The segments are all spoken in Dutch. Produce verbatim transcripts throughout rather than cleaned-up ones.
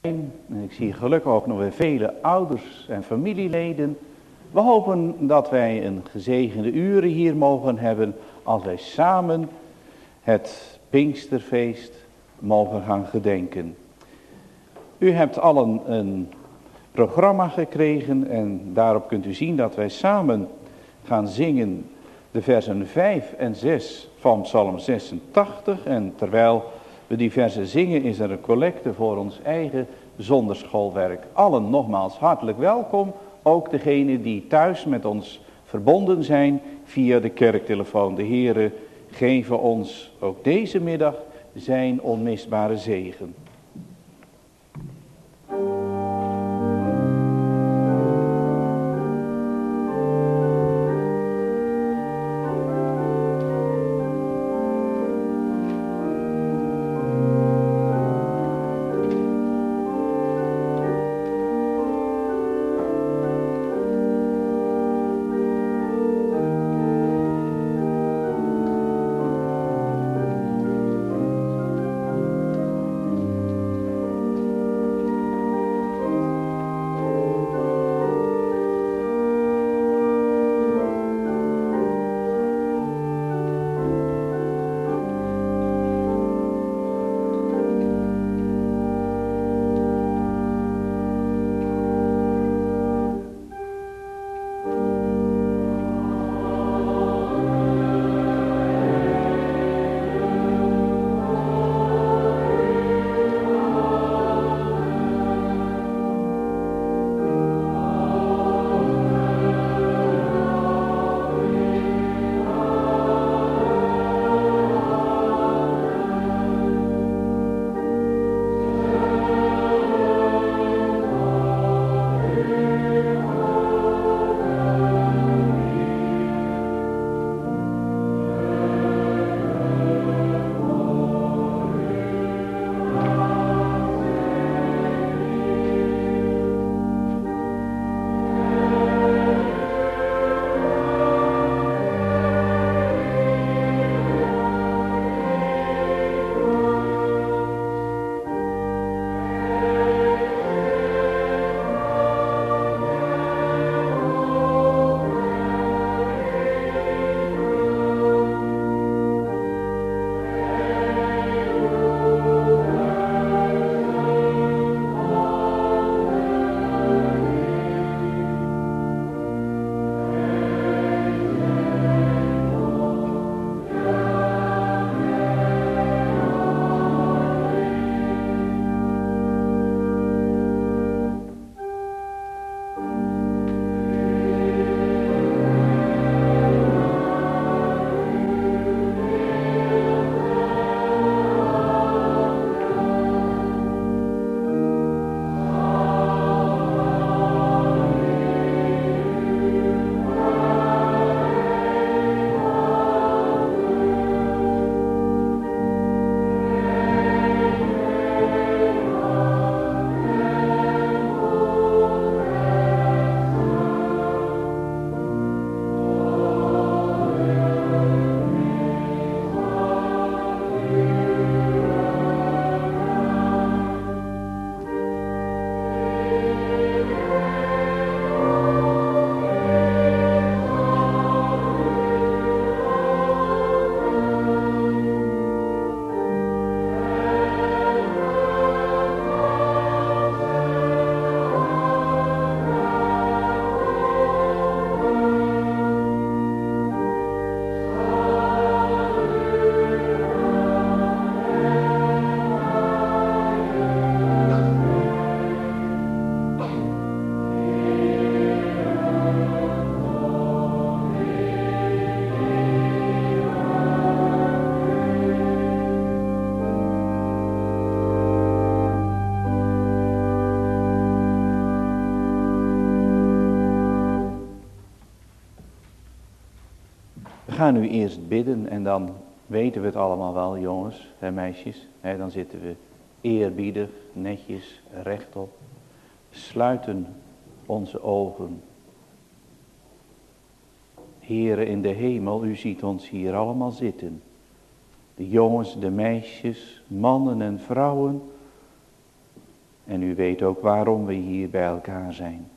En ik zie gelukkig ook nog weer vele ouders en familieleden. We hopen dat wij een gezegende uren hier mogen hebben als wij samen het Pinksterfeest mogen gaan gedenken. U hebt allen een programma gekregen en daarop kunt u zien dat wij samen gaan zingen de versen vijf en zes van Psalm zesentachtig. En terwijl we die versen zingen is er een collecte voor ons eigen zonderschoolwerk. Allen nogmaals hartelijk welkom, ook degenen die thuis met ons verbonden zijn via de kerktelefoon. De Heere geven ons ook deze middag zijn onmisbare zegen. We gaan nu eerst bidden en dan weten we het allemaal wel, jongens en meisjes. He, dan zitten we eerbiedig, netjes, rechtop. Sluiten onze ogen. Heere in de hemel, u ziet ons hier allemaal zitten. De jongens, de meisjes, mannen en vrouwen. En u weet ook waarom we hier bij elkaar zijn.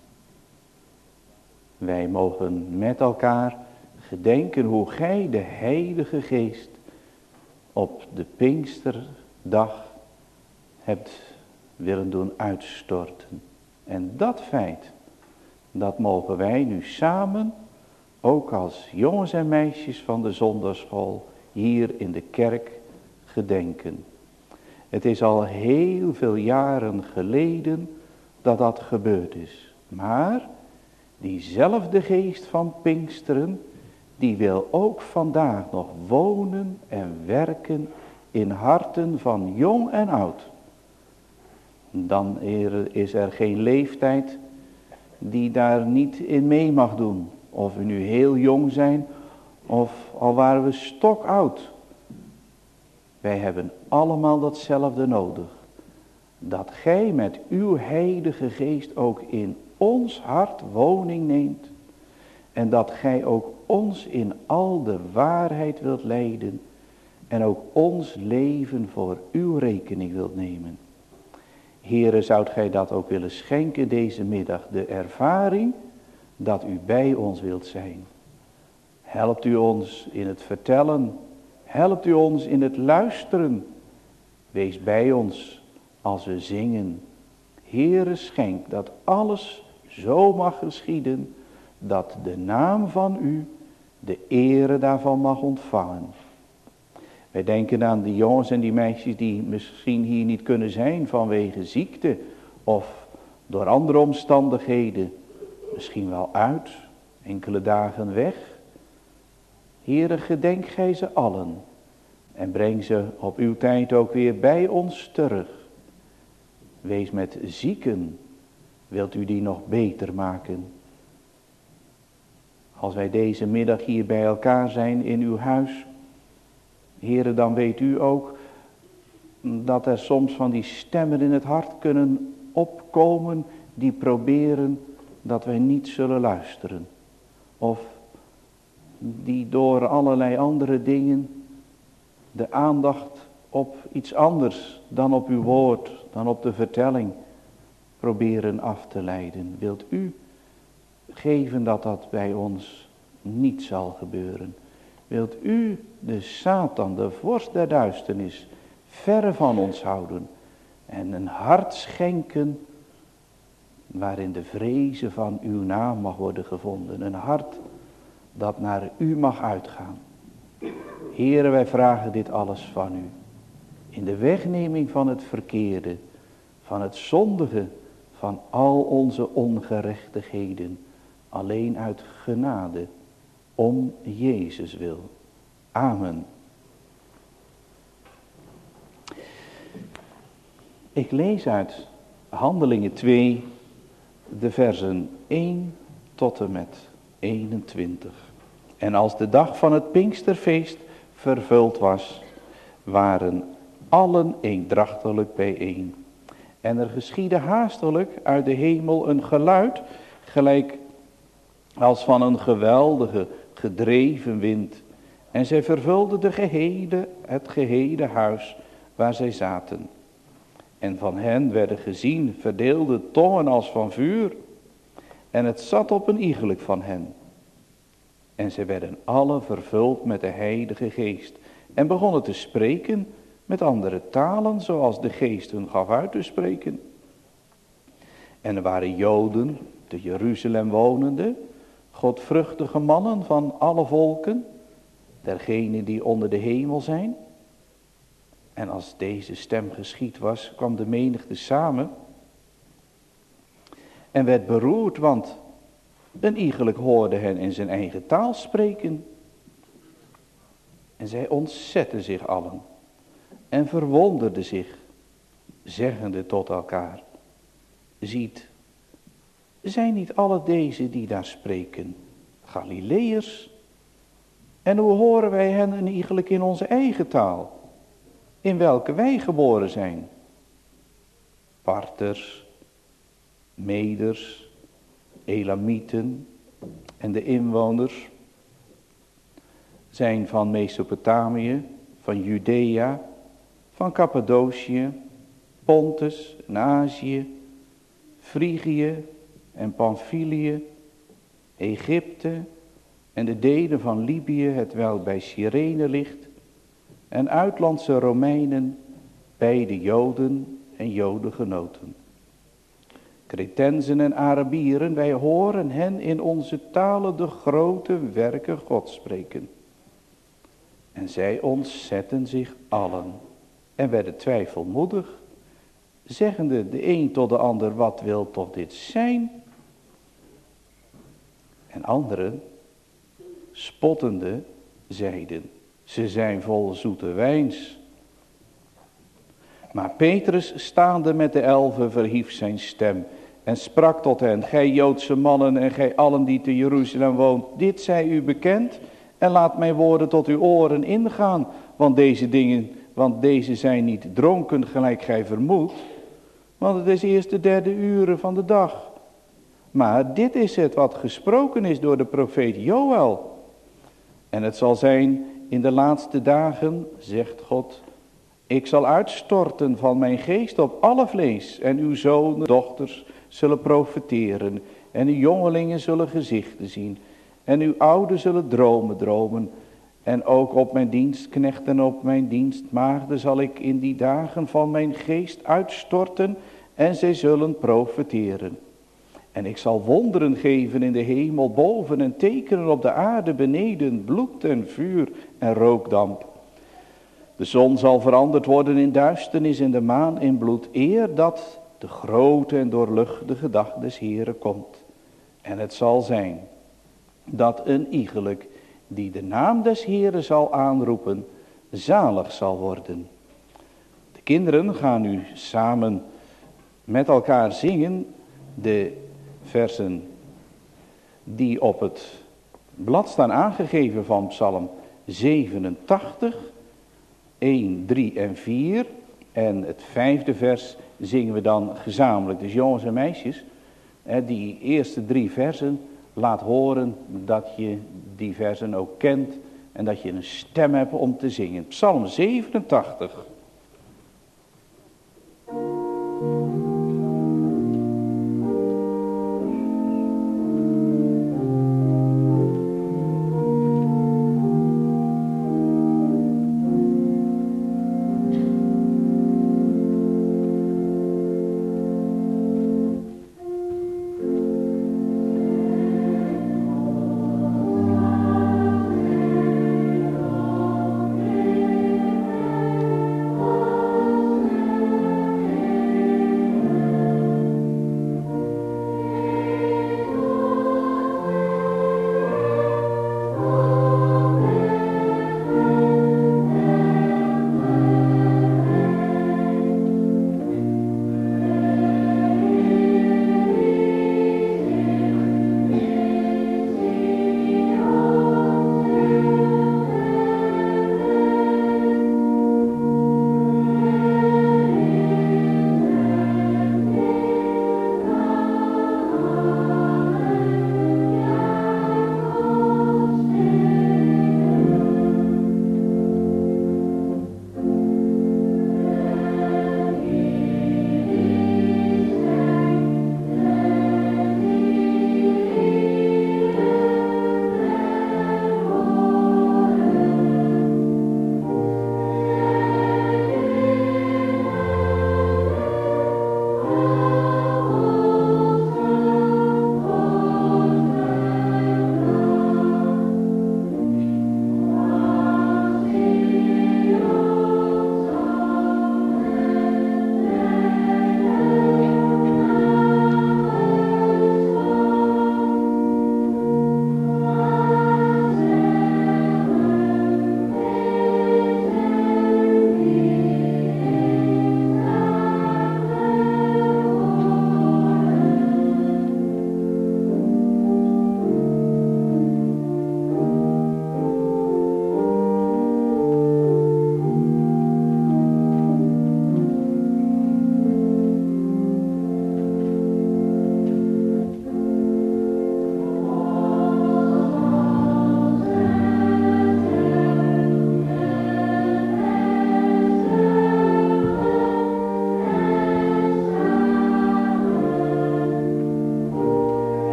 Wij mogen met elkaar gedenken hoe gij de Heilige Geest op de Pinksterdag hebt willen doen uitstorten. En dat feit, dat mogen wij nu samen, ook als jongens en meisjes van de zondagschool, hier in de kerk gedenken. Het is al heel veel jaren geleden dat dat gebeurd is. Maar diezelfde geest van Pinksteren, die wil ook vandaag nog wonen en werken in harten van jong en oud. Dan is er geen leeftijd die daar niet in mee mag doen. Of we nu heel jong zijn of al waren we stokoud. Wij hebben allemaal datzelfde nodig. Dat gij met uw Heilige Geest ook in ons hart woning neemt. En dat gij ook ons in al de waarheid wilt leiden. En ook ons leven voor uw rekening wilt nemen. Heere, zoudt gij dat ook willen schenken deze middag. De ervaring dat u bij ons wilt zijn. Helpt u ons in het vertellen. Helpt u ons in het luisteren. Wees bij ons als we zingen. Heere, schenk dat alles zo mag geschieden, dat de naam van u de ere daarvan mag ontvangen. Wij denken aan die jongens en die meisjes die misschien hier niet kunnen zijn vanwege ziekte of door andere omstandigheden. Misschien wel uit, enkele dagen weg. Heere, gedenk gij ze allen en breng ze op uw tijd ook weer bij ons terug. Wees met zieken, wilt u die nog beter maken. Als wij deze middag hier bij elkaar zijn in uw huis, Heere, dan weet u ook dat er soms van die stemmen in het hart kunnen opkomen die proberen dat wij niet zullen luisteren. Of die door allerlei andere dingen de aandacht op iets anders dan op uw woord, dan op de vertelling proberen af te leiden. Wilt u geven dat dat bij ons niet zal gebeuren? Wilt u de Satan, de vorst der duisternis, verre van ons houden en een hart schenken waarin de vrezen van uw naam mag worden gevonden. Een hart dat naar u mag uitgaan. Heere, wij vragen dit alles van u. In de wegneming van het verkeerde, van het zondige, van al onze ongerechtigheden. Alleen uit genade, om Jezus wil. Amen. Ik lees uit Handelingen twee, de versen één tot en met eenentwintig. En als de dag van het Pinksterfeest vervuld was, waren allen eendrachtelijk bijeen. En er geschiedde haastelijk uit de hemel een geluid, gelijk als van een geweldige gedreven wind. En zij vervulden de gehele, het gehele huis waar zij zaten. En van hen werden gezien verdeelde tongen als van vuur. En het zat op een iegelijk van hen. En zij werden alle vervuld met de Heilige Geest. En begonnen te spreken met andere talen, zoals de Geest hun gaf uit te spreken. En er waren Joden, te Jeruzalem wonende, godvruchtige mannen van alle volken, dergenen die onder de hemel zijn. En als deze stem geschied was, kwam de menigte samen en werd beroerd, want een iegelijk hoorde hen in zijn eigen taal spreken. En zij ontzetten zich allen en verwonderden zich, zeggende tot elkaar: ziet, zijn niet alle deze die daar spreken Galileërs? En hoe horen wij hen een iegelijk in onze eigen taal, in welke wij geboren zijn? Parters, Meders, Elamieten en de inwoners zijn van Mesopotamië, van Judea, van Cappadocië, Pontus en Azië, Frigië en Pamphylië, Egypte en de delen van Libië, hetwelk bij Cyrene ligt, en uitlandse Romeinen, beide Joden en Jodengenoten. Cretensen en Arabieren, wij horen hen in onze talen de grote werken Gods spreken. En zij ontzetten zich allen en werden twijfelmoedig, zeggende de een tot de ander, wat wil toch dit zijn? En anderen, spottende, zeiden, ze zijn vol zoete wijns. Maar Petrus, staande met de elfen, verhief zijn stem en sprak tot hen, gij Joodse mannen en gij allen die te Jeruzalem woont, dit zij u bekend en laat mijn woorden tot uw oren ingaan, want deze dingen, want deze zijn niet dronken gelijk gij vermoedt, want het is eerst de derde uren van de dag. Maar dit is het wat gesproken is door de profeet Joël. En het zal zijn in de laatste dagen, zegt God, ik zal uitstorten van mijn geest op alle vlees en uw zonen, dochters zullen profeteren en uw jongelingen zullen gezichten zien en uw ouden zullen dromen dromen. En ook op mijn dienstknechten en op mijn dienstmaagden zal ik in die dagen van mijn geest uitstorten en zij zullen profeteren. En ik zal wonderen geven in de hemel boven en tekenen op de aarde beneden, bloed en vuur en rookdamp. De zon zal veranderd worden in duisternis en de maan in bloed, eer dat de grote en doorluchtige dag des Heeren komt. En het zal zijn dat een iegelijk die de naam des Heeren zal aanroepen, zalig zal worden. De kinderen gaan nu samen met elkaar zingen de versen die op het blad staan aangegeven van Psalm zevenentachtig, een, drie en vier. En het vijfde vers zingen we dan gezamenlijk. Dus jongens en meisjes, die eerste drie versen, laat horen dat je die versen ook kent en dat je een stem hebt om te zingen. Psalm zevenentachtig.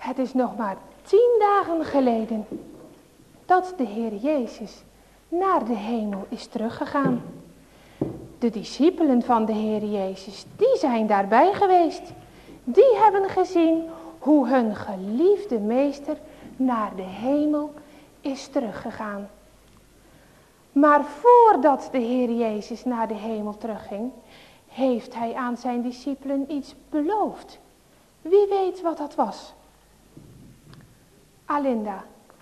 Het is nog maar tien dagen geleden dat de Heer Jezus naar de hemel is teruggegaan. De discipelen van de Heer Jezus, die zijn daarbij geweest. Die hebben gezien hoe hun geliefde meester naar de hemel is teruggegaan. Maar voordat de Heer Jezus naar de hemel terugging, heeft hij aan zijn discipelen iets beloofd. Wie weet wat dat was? Alinda.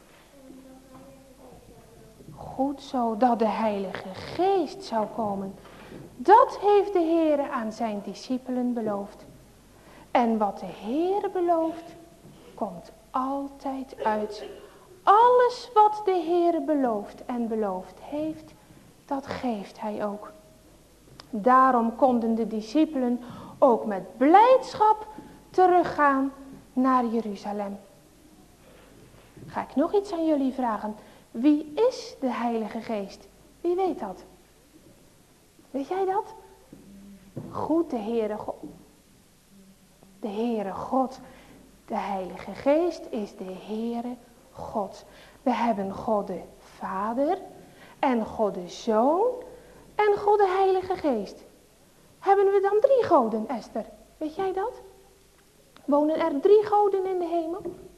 Goed zo, dat de Heilige Geest zou komen. Dat heeft de Heer aan zijn discipelen beloofd. En wat de Heer belooft, komt altijd uit. Alles wat de Heer belooft en beloofd heeft, dat geeft hij ook. Daarom konden de discipelen ook met blijdschap teruggaan naar Jeruzalem. Ga ik nog iets aan jullie vragen. Wie is de Heilige Geest? Wie weet dat? Weet jij dat? Goed, de Heere God. De Heere God. De Heilige Geest is de Heere God. We hebben God de Vader en God de Zoon en God de Heilige Geest. Hebben we dan drie goden, Esther? Weet jij dat? Wonen er drie goden in de hemel?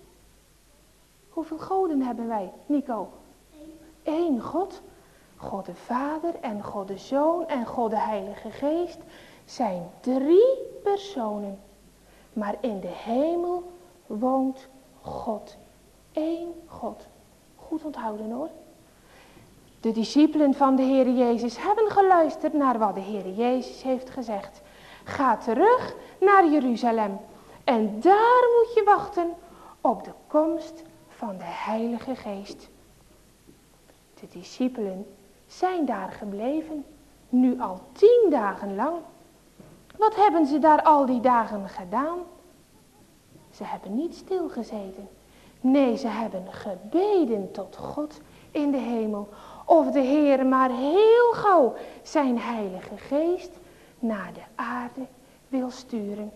Hoeveel goden hebben wij, Nico? Eén God. God de Vader en God de Zoon en God de Heilige Geest zijn drie personen. Maar in de hemel woont God. Eén God. Goed onthouden hoor. De discipelen van de Heer Jezus hebben geluisterd naar wat de Heer Jezus heeft gezegd. Ga terug naar Jeruzalem. En daar moet je wachten op de komst van de Heilige Geest. De discipelen zijn daar gebleven, nu al tien dagen lang. Wat hebben ze daar al die dagen gedaan? Ze hebben niet stilgezeten. Nee, ze hebben gebeden tot God in de hemel. Of de Heer maar heel gauw zijn Heilige Geest naar de aarde wil sturen.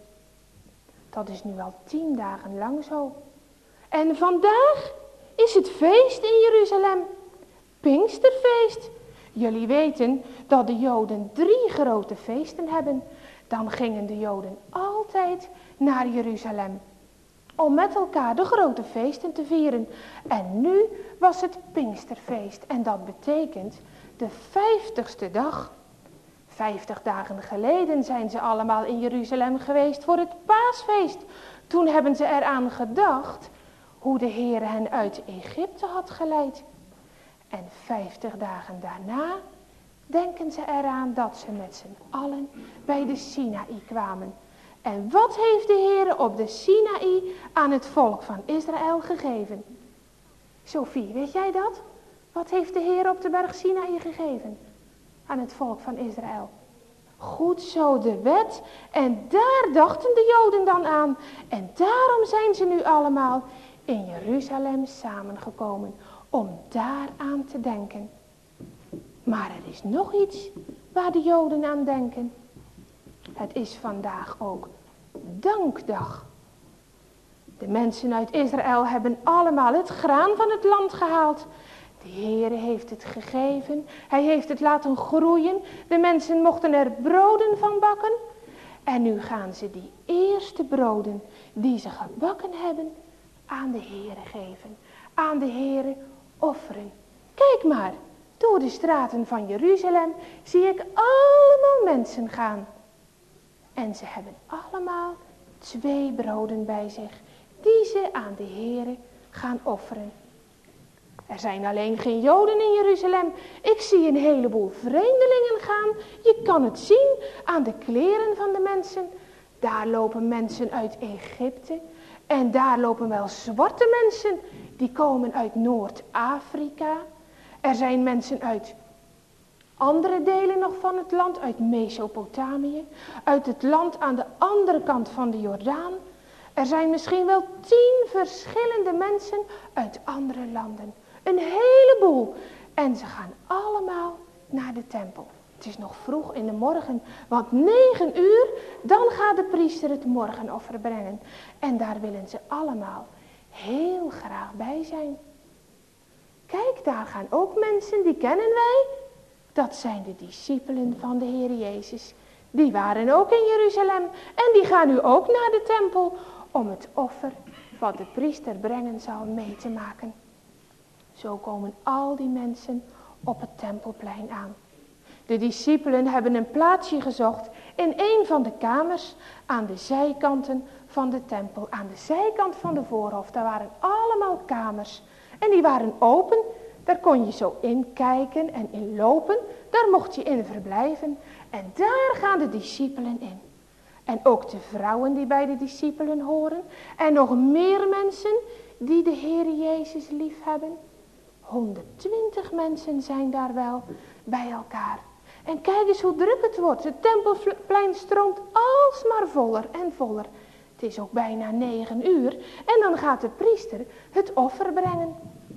Dat is nu al tien dagen lang zo. En vandaag is het feest in Jeruzalem. Pinksterfeest. Jullie weten dat de Joden drie grote feesten hebben. Dan gingen de Joden altijd naar Jeruzalem. Om met elkaar de grote feesten te vieren. En nu was het Pinksterfeest. En dat betekent de vijftigste dag. Vijftig dagen geleden zijn ze allemaal in Jeruzalem geweest voor het paasfeest. Toen hebben ze eraan gedacht hoe de Heer hen uit Egypte had geleid. En vijftig dagen daarna denken ze eraan dat ze met z'n allen bij de Sinaï kwamen. En wat heeft de Heer op de Sinaï aan het volk van Israël gegeven? Sophie, weet jij dat? Wat heeft de Heer op de berg Sinaï gegeven aan het volk van Israël? Goed zo, de wet. En daar dachten de Joden dan aan. En daarom zijn ze nu allemaal in Jeruzalem samengekomen. Om daaraan te denken. Maar er is nog iets waar de Joden aan denken. Het is vandaag ook dankdag. De mensen uit Israël hebben allemaal het graan van het land gehaald. De Heere heeft het gegeven. Hij heeft het laten groeien. De mensen mochten er broden van bakken. En nu gaan ze die eerste broden die ze gebakken hebben aan de Heere geven. Aan de Heere offeren. Kijk maar, door de straten van Jeruzalem zie ik allemaal mensen gaan. En ze hebben allemaal twee broden bij zich, die ze aan de Heere gaan offeren. Er zijn alleen geen Joden in Jeruzalem. Ik zie een heleboel vreemdelingen gaan. Je kan het zien aan de kleren van de mensen. Daar lopen mensen uit Egypte. En daar lopen wel zwarte mensen. Die komen uit Noord-Afrika. Er zijn mensen uit andere delen nog van het land. Uit Mesopotamië. Uit het land aan de andere kant van de Jordaan. Er zijn misschien wel tien verschillende mensen uit andere landen. Een heleboel. En ze gaan allemaal naar de tempel. Het is nog vroeg in de morgen. Want negen uur, dan gaat de priester het morgenoffer brengen. En daar willen ze allemaal heel graag bij zijn. Kijk, daar gaan ook mensen, die kennen wij. Dat zijn de discipelen van de Heer Jezus. Die waren ook in Jeruzalem en die gaan nu ook naar de tempel om het offer wat de priester brengen zal mee te maken. Zo komen al die mensen op het tempelplein aan. De discipelen hebben een plaatsje gezocht in een van de kamers aan de zijkanten van de tempel. Aan de zijkant van de voorhof, daar waren allemaal kamers. En die waren open, daar kon je zo in kijken en in lopen. Daar mocht je in verblijven. En daar gaan de discipelen in. En ook de vrouwen die bij de discipelen horen. En nog meer mensen die de Heer Jezus lief hebben. honderdtwintig mensen zijn daar wel bij elkaar. En kijk eens hoe druk het wordt. Het tempelplein stroomt alsmaar voller en voller. Het is ook bijna negen uur. En dan gaat de priester het offer brengen.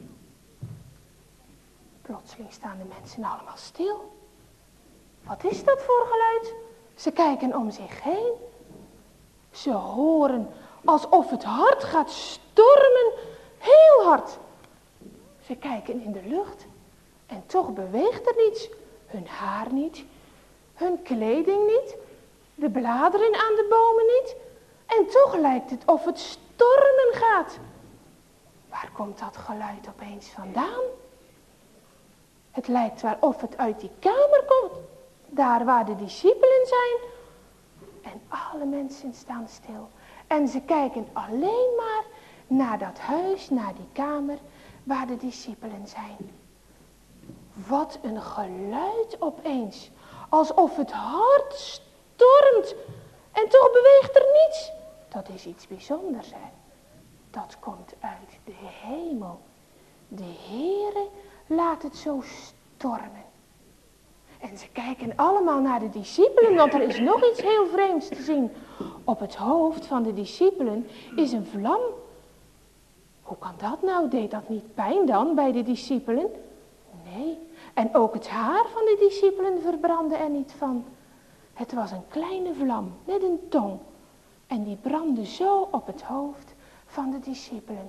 Plotseling staan de mensen allemaal stil. Wat is dat voor geluid? Ze kijken om zich heen. Ze horen alsof het hard gaat stormen. Heel hard. Ze kijken in de lucht. En toch beweegt er niets. Hun haar niet. Hun kleding niet. De bladeren aan de bomen niet. En toch lijkt het of het stormen gaat. Waar komt dat geluid opeens vandaan? Het lijkt wel of het uit die kamer komt. Daar waar de discipelen zijn. En alle mensen staan stil. En ze kijken alleen maar naar dat huis, naar die kamer waar de discipelen zijn. Wat een geluid opeens. Alsof het hard stormt. En toch beweegt er niets. Dat is iets bijzonders, hè. Dat komt uit de hemel. De Heere laat het zo stormen. En ze kijken allemaal naar de discipelen, want er is nog iets heel vreemds te zien. Op het hoofd van de discipelen is een vlam. Hoe kan dat nou? Deed dat niet pijn dan bij de discipelen? Nee. En ook het haar van de discipelen verbrandde er niet van. Het was een kleine vlam, net een tong. En die brandde zo op het hoofd van de discipelen.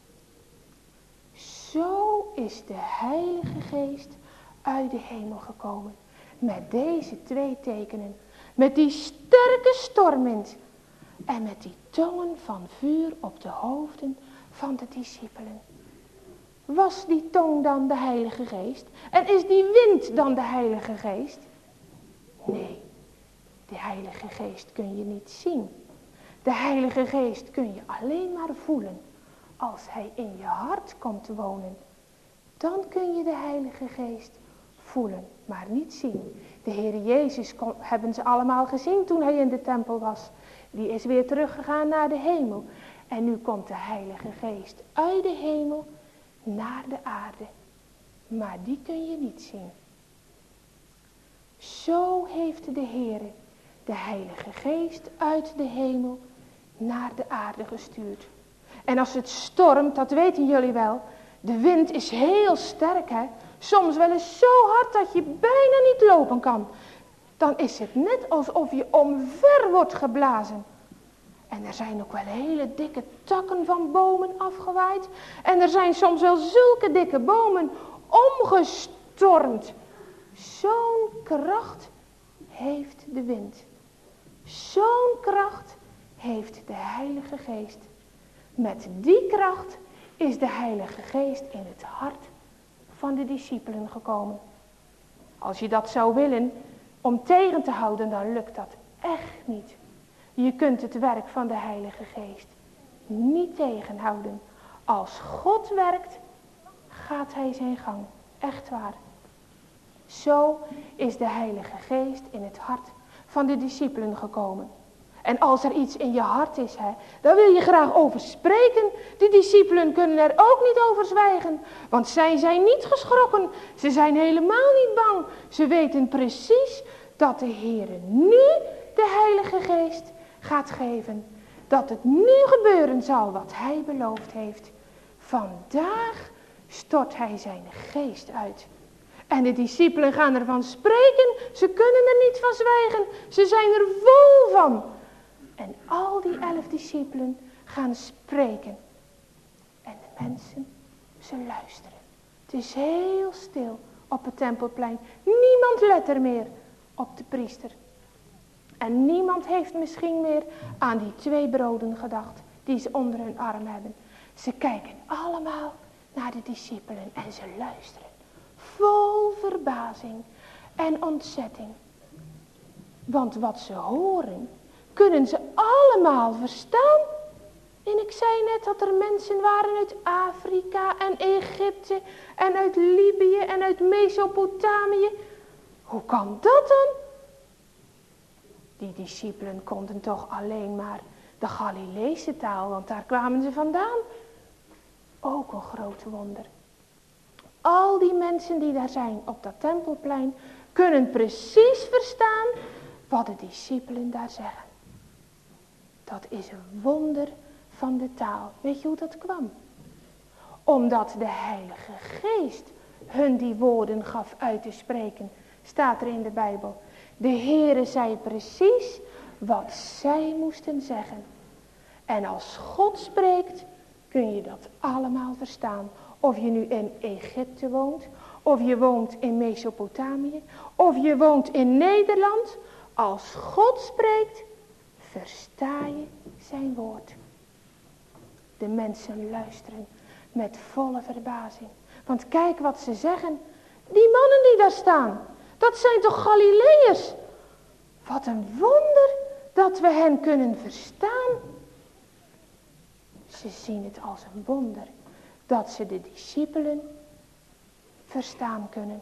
Zo is de Heilige Geest uit de hemel gekomen. Met deze twee tekenen. Met die sterke stormwind. En met die tongen van vuur op de hoofden van de discipelen. Was die tong dan de Heilige Geest? En is die wind dan de Heilige Geest? Nee, de Heilige Geest kun je niet zien. De Heilige Geest kun je alleen maar voelen. Als hij in je hart komt wonen. Dan kun je de Heilige Geest voelen, maar niet zien. De Heer Jezus kon, hebben ze allemaal gezien toen hij in de tempel was. Die is weer teruggegaan naar de hemel. En nu komt de Heilige Geest uit de hemel naar de aarde. Maar die kun je niet zien. Zo heeft de Heer de Heilige Geest uit de hemel naar de aarde gestuurd. En als het stormt, dat weten jullie wel. De wind is heel sterk, hè. Soms wel eens zo hard dat je bijna niet lopen kan. Dan is het net alsof je omver wordt geblazen. En er zijn ook wel hele dikke takken van bomen afgewaaid. En er zijn soms wel zulke dikke bomen omgestormd. Zo'n kracht heeft de wind. Zo'n kracht heeft de Heilige Geest. Met die kracht is de Heilige Geest in het hart van de discipelen gekomen. Als je dat zou willen om tegen te houden, dan lukt dat echt niet. Je kunt het werk van de Heilige Geest niet tegenhouden. Als God werkt, gaat hij zijn gang. Echt waar. Zo is de Heilige Geest in het hart van de discipelen gekomen. En als er iets in je hart is, hè, daar wil je graag over spreken. De discipelen kunnen er ook niet over zwijgen. Want zij zijn niet geschrokken. Ze zijn helemaal niet bang. Ze weten precies dat de Heer nu de Heilige Geest gaat geven. Dat het nu gebeuren zal wat hij beloofd heeft. Vandaag stort hij zijn geest uit. En de discipelen gaan ervan spreken. Ze kunnen er niet van zwijgen. Ze zijn er vol van. En al die elf discipelen gaan spreken. mensen, ze luisteren. Het is heel stil op het tempelplein. Niemand let er meer op de priester. En niemand heeft misschien meer aan die twee broden gedacht die ze onder hun arm hebben. Ze kijken allemaal naar de discipelen en ze luisteren. Vol verbazing en ontzetting. Want wat ze horen, kunnen ze allemaal verstaan. En ik zei net dat er mensen waren uit Afrika en Egypte en uit Libië en uit Mesopotamië. Hoe kan dat dan? Die discipelen konden toch alleen maar de Galileese taal, want daar kwamen ze vandaan. Ook een groot wonder. Al die mensen die daar zijn op dat tempelplein kunnen precies verstaan wat de discipelen daar zeggen. Dat is een wonder van de taal. Weet je hoe dat kwam? Omdat de Heilige Geest hun die woorden gaf uit te spreken. Staat er in de Bijbel. De Heere zei precies wat zij moesten zeggen. En als God spreekt, kun je dat allemaal verstaan. Of je nu in Egypte woont, of je woont in Mesopotamië, of je woont in Nederland. Als God spreekt, versta je zijn woord. De mensen luisteren met volle verbazing. Want kijk wat ze zeggen. Die mannen die daar staan, dat zijn toch Galileërs? Wat een wonder dat we hen kunnen verstaan. Ze zien het als een wonder dat ze de discipelen verstaan kunnen.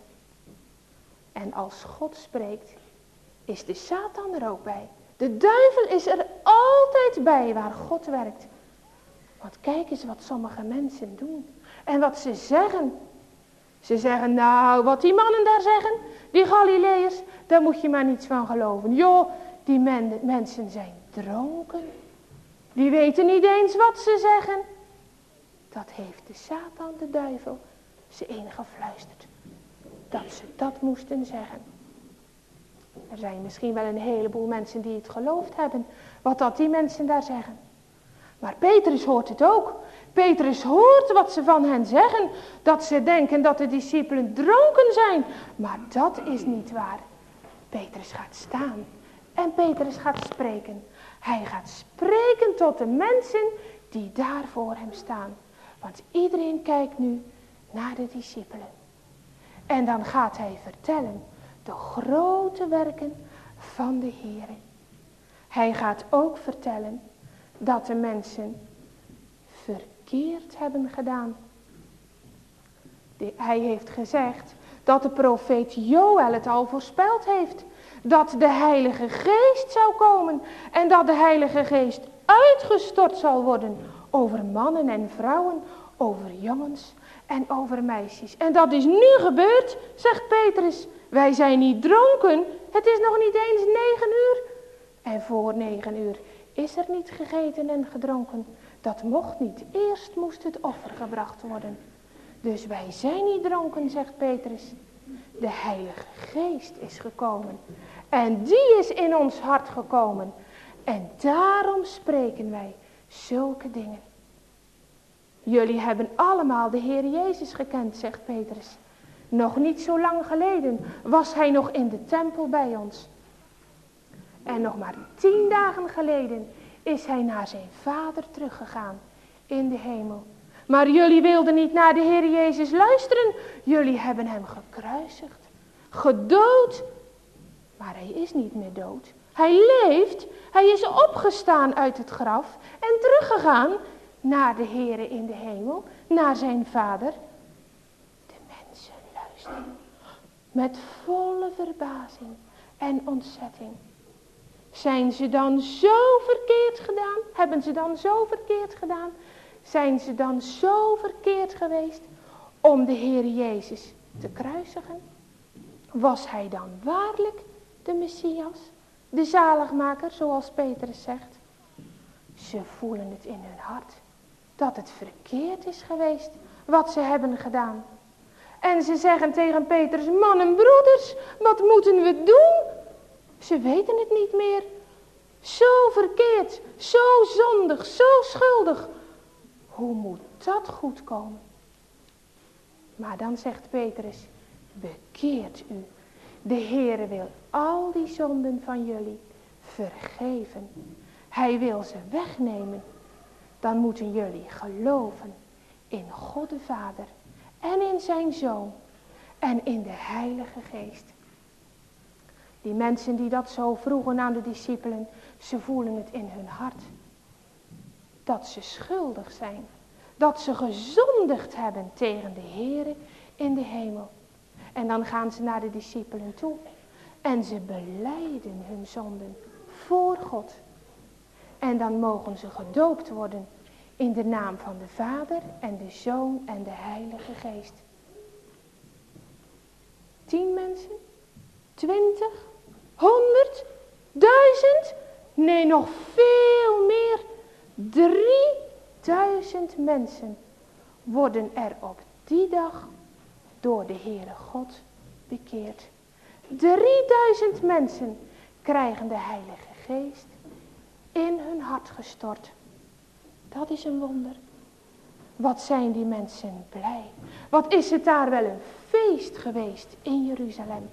En als God spreekt, is de Satan er ook bij. De duivel is er altijd bij waar God werkt. Want kijk eens wat sommige mensen doen. En wat ze zeggen. Ze zeggen, nou, wat die mannen daar zeggen, die Galileërs, daar moet je maar niets van geloven. Joh, die men, mensen zijn dronken. Die weten niet eens wat ze zeggen. Dat heeft de Satan, de duivel, ze ingefluisterd. Dat ze dat moesten zeggen. Er zijn misschien wel een heleboel mensen die het geloofd hebben, wat dat die mensen daar zeggen. Maar Petrus hoort het ook. Petrus hoort wat ze van hen zeggen. Dat ze denken dat de discipelen dronken zijn. Maar dat is niet waar. Petrus gaat staan. En Petrus gaat spreken. Hij gaat spreken tot de mensen die daar voor hem staan. Want iedereen kijkt nu naar de discipelen. En dan gaat hij vertellen de grote werken van de Heere. Hij gaat ook vertellen dat de mensen verkeerd hebben gedaan. De, hij heeft gezegd dat de profeet Joël het al voorspeld heeft. Dat de Heilige Geest zou komen. En dat de Heilige Geest uitgestort zal worden over mannen en vrouwen, over jongens en over meisjes. En dat is nu gebeurd, zegt Petrus. Wij zijn niet dronken, het is nog niet eens negen uur. En voor negen uur is er niet gegeten en gedronken. Dat mocht niet, eerst moest het offer gebracht worden. Dus wij zijn niet dronken, zegt Petrus. De Heilige Geest is gekomen. En die is in ons hart gekomen. En daarom spreken wij zulke dingen. Jullie hebben allemaal de Heer Jezus gekend, zegt Petrus. Nog niet zo lang geleden was hij nog in de tempel bij ons. En nog maar tien dagen geleden is hij naar zijn vader teruggegaan in de hemel. Maar jullie wilden niet naar de Heer Jezus luisteren. Jullie hebben hem gekruisigd, gedood. Maar hij is niet meer dood. Hij leeft, hij is opgestaan uit het graf en teruggegaan naar de Heere in de hemel, naar zijn vader. De mensen luisteren met volle verbazing en ontzetting. Zijn ze dan zo verkeerd gedaan? Hebben ze dan zo verkeerd gedaan? Zijn ze dan zo verkeerd geweest om de Heer Jezus te kruisigen? Was hij dan waarlijk de Messias, de zaligmaker, zoals Petrus zegt? Ze voelen het in hun hart, dat het verkeerd is geweest, wat ze hebben gedaan. En ze zeggen tegen Petrus, mannen, broeders, wat moeten we doen? Ze weten het niet meer. Zo verkeerd, zo zondig, zo schuldig. Hoe moet dat goed komen? Maar dan zegt Petrus, bekeert u. De Heere wil al die zonden van jullie vergeven. Hij wil ze wegnemen. Dan moeten jullie geloven in God de Vader en in zijn Zoon en in de Heilige Geest. Die mensen die dat zo vroegen aan de discipelen, ze voelen het in hun hart. Dat ze schuldig zijn. Dat ze gezondigd hebben tegen de Heere in de hemel. En dan gaan ze naar de discipelen toe. En ze belijden hun zonden voor God. En dan mogen ze gedoopt worden in de naam van de Vader en de Zoon en de Heilige Geest. Tien mensen? Twintig? Honderd? Duizend? Nee, nog veel meer. Drieduizend mensen worden er op die dag door de Heere God bekeerd. Drieduizend mensen krijgen de Heilige Geest in hun hart gestort. Dat is een wonder. Wat zijn die mensen blij. Wat is het daar wel een feest geweest in Jeruzalem.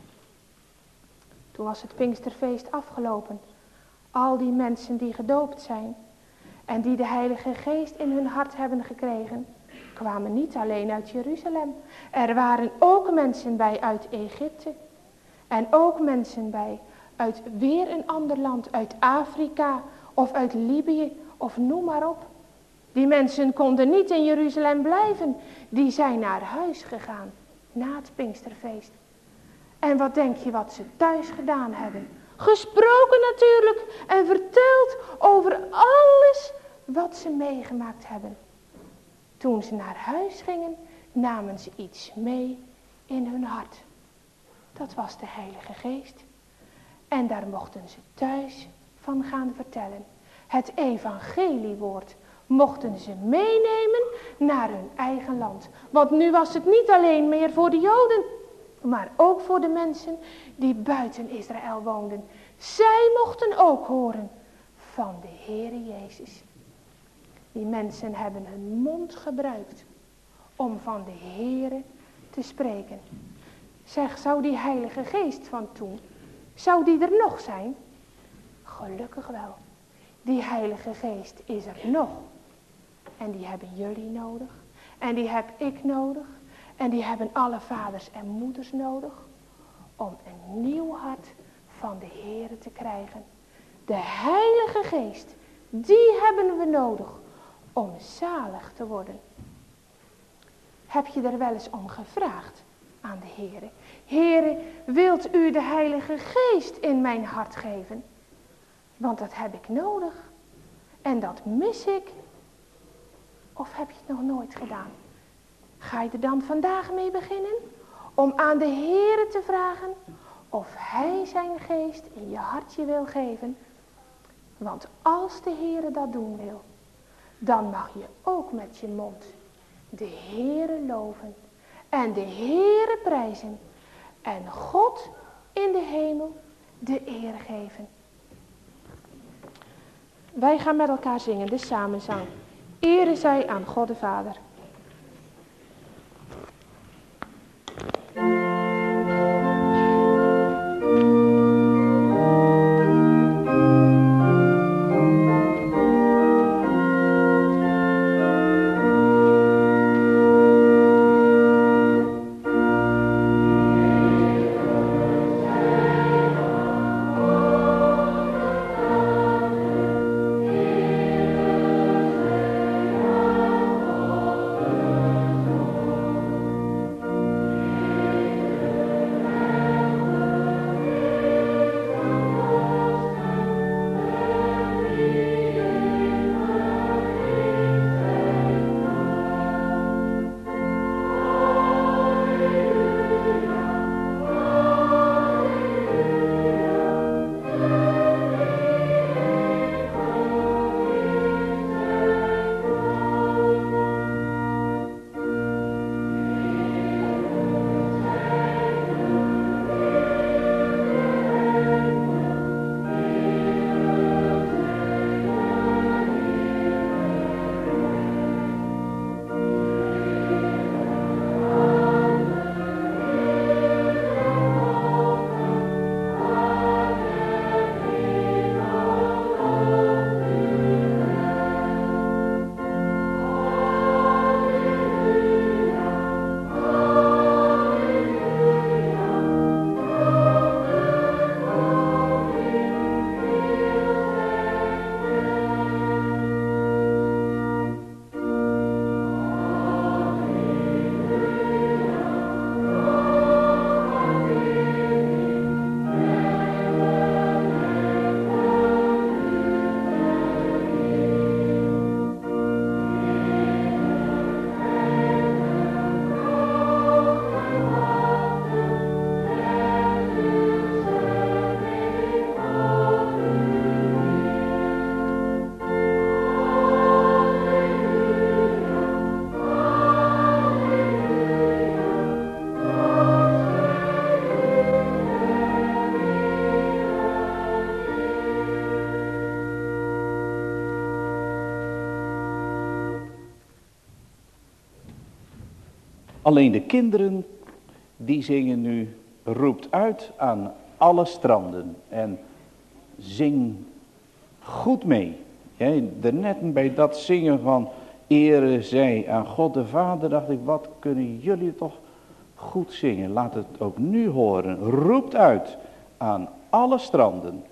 Toen was het Pinksterfeest afgelopen. Al die mensen die gedoopt zijn en die de Heilige Geest in hun hart hebben gekregen, kwamen niet alleen uit Jeruzalem. Er waren ook mensen bij uit Egypte. En ook mensen bij uit weer een ander land, uit Afrika of uit Libië of noem maar op. Die mensen konden niet in Jeruzalem blijven. Die zijn naar huis gegaan na het Pinksterfeest. En wat denk je wat ze thuis gedaan hebben? Gesproken natuurlijk en verteld over alles wat ze meegemaakt hebben. Toen ze naar huis gingen, namen ze iets mee in hun hart. Dat was de Heilige Geest. En daar mochten ze thuis van gaan vertellen. Het evangeliewoord mochten ze meenemen naar hun eigen land. Want nu was het niet alleen meer voor de Joden, maar ook voor de mensen die buiten Israël woonden. Zij mochten ook horen van de Heere Jezus. Die mensen hebben hun mond gebruikt om van de Heere te spreken. Zeg, zou die Heilige Geest van toen, zou die er nog zijn? Gelukkig wel. Die Heilige Geest is er nog. En die hebben jullie nodig. En die heb ik nodig. En die hebben alle vaders en moeders nodig. Om een nieuw hart van de Heere te krijgen. De Heilige Geest, die hebben we nodig om zalig te worden. Heb je er wel eens om gevraagd aan de Heere? Heere, wilt u de Heilige Geest in mijn hart geven? Want dat heb ik nodig. En dat mis ik. Of heb je het nog nooit gedaan? Ga je er dan vandaag mee beginnen? Om aan de Heere te vragen of hij zijn geest in je hartje wil geven. Want als de Heere dat doen wil, dan mag je ook met je mond de Heere loven. En de Heere prijzen. En God in de hemel de eer geven. Wij gaan met elkaar zingen, de samenzang. Ere zij aan God de Vader. Oh Alleen de kinderen, die zingen nu, roept uit aan alle stranden. En zing goed mee. Ja, daarnet bij dat zingen van ere zij aan God de Vader, dacht ik, wat kunnen jullie toch goed zingen. Laat het ook nu horen. Roept uit aan alle stranden.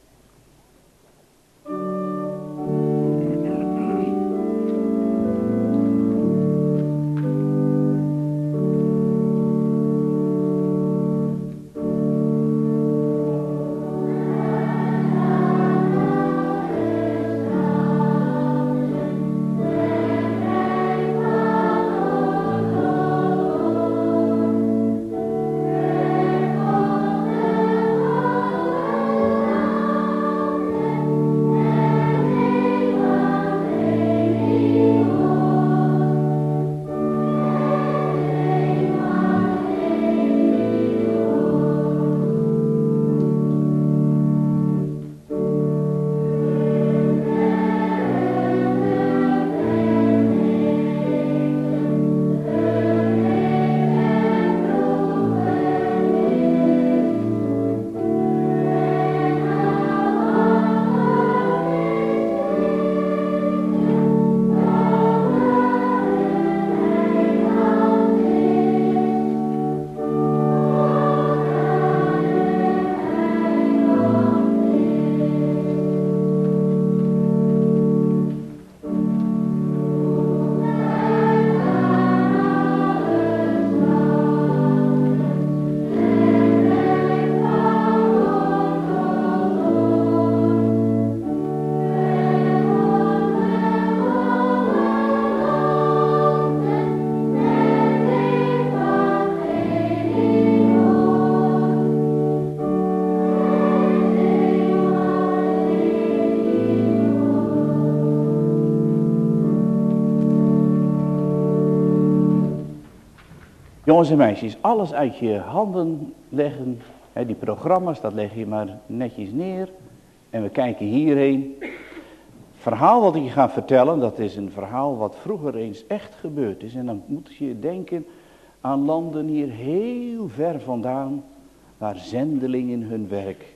Jongens en meisjes, alles uit je handen leggen. Hè, die programma's, dat leg je maar netjes neer. En we kijken hierheen. Het verhaal wat ik je ga vertellen, dat is een verhaal wat vroeger eens echt gebeurd is. En dan moet je denken aan landen hier heel ver vandaan, waar zendelingen hun werk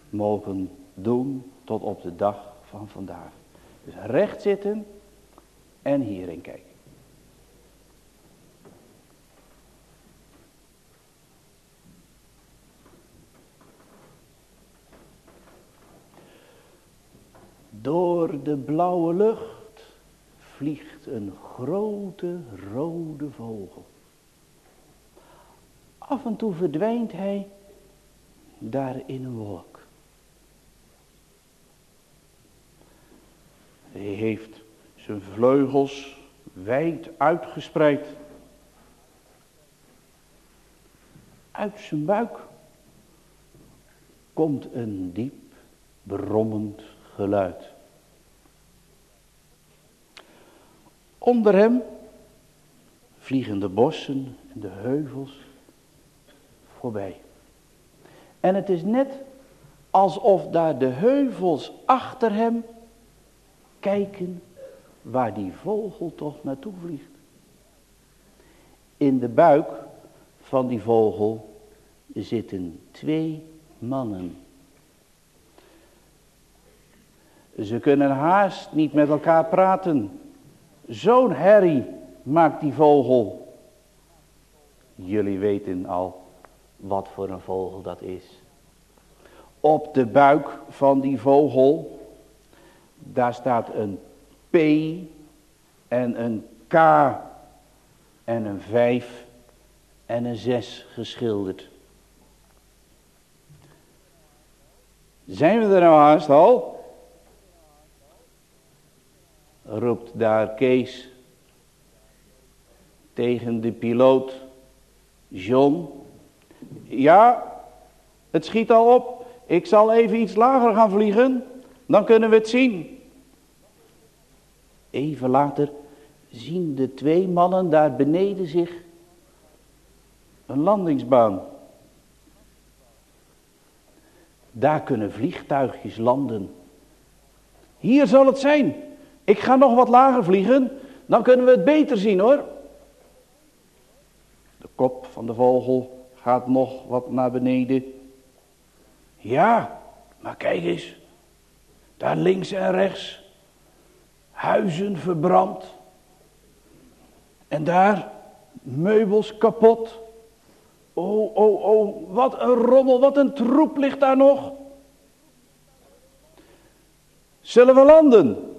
mogen doen tot op de dag van vandaag. Dus recht zitten en hierin kijken. Door de blauwe lucht vliegt een grote rode vogel. Af en toe verdwijnt hij daar in een wolk. Hij heeft zijn vleugels wijd uitgespreid. Uit zijn buik komt een diep brommend geluid. Onder hem vliegen de bossen en de heuvels voorbij. En het is net alsof daar de heuvels achter hem kijken waar die vogel toch naartoe vliegt. In de buik van die vogel zitten twee mannen. Ze kunnen haast niet met elkaar praten. Zo'n herrie maakt die vogel. Jullie weten al wat voor een vogel dat is. Op de buik van die vogel, daar staat een P en een K en een vijf en een zes geschilderd. Zijn we er nou haast al? Roept daar Kees tegen de piloot John. Ja, het schiet al op. Ik zal even iets lager gaan vliegen. Dan kunnen we het zien. Even later zien de twee mannen daar beneden zich een landingsbaan. Daar kunnen vliegtuigjes landen. Hier zal het zijn. Ik ga nog wat lager vliegen. Dan kunnen we het beter zien hoor. kop van de vogel gaat nog wat naar beneden. Ja, maar kijk eens. Daar links en rechts. Huizen verbrand. En daar meubels kapot. Oh, oh, oh, wat een rommel, wat een troep ligt daar nog. Zullen we landen?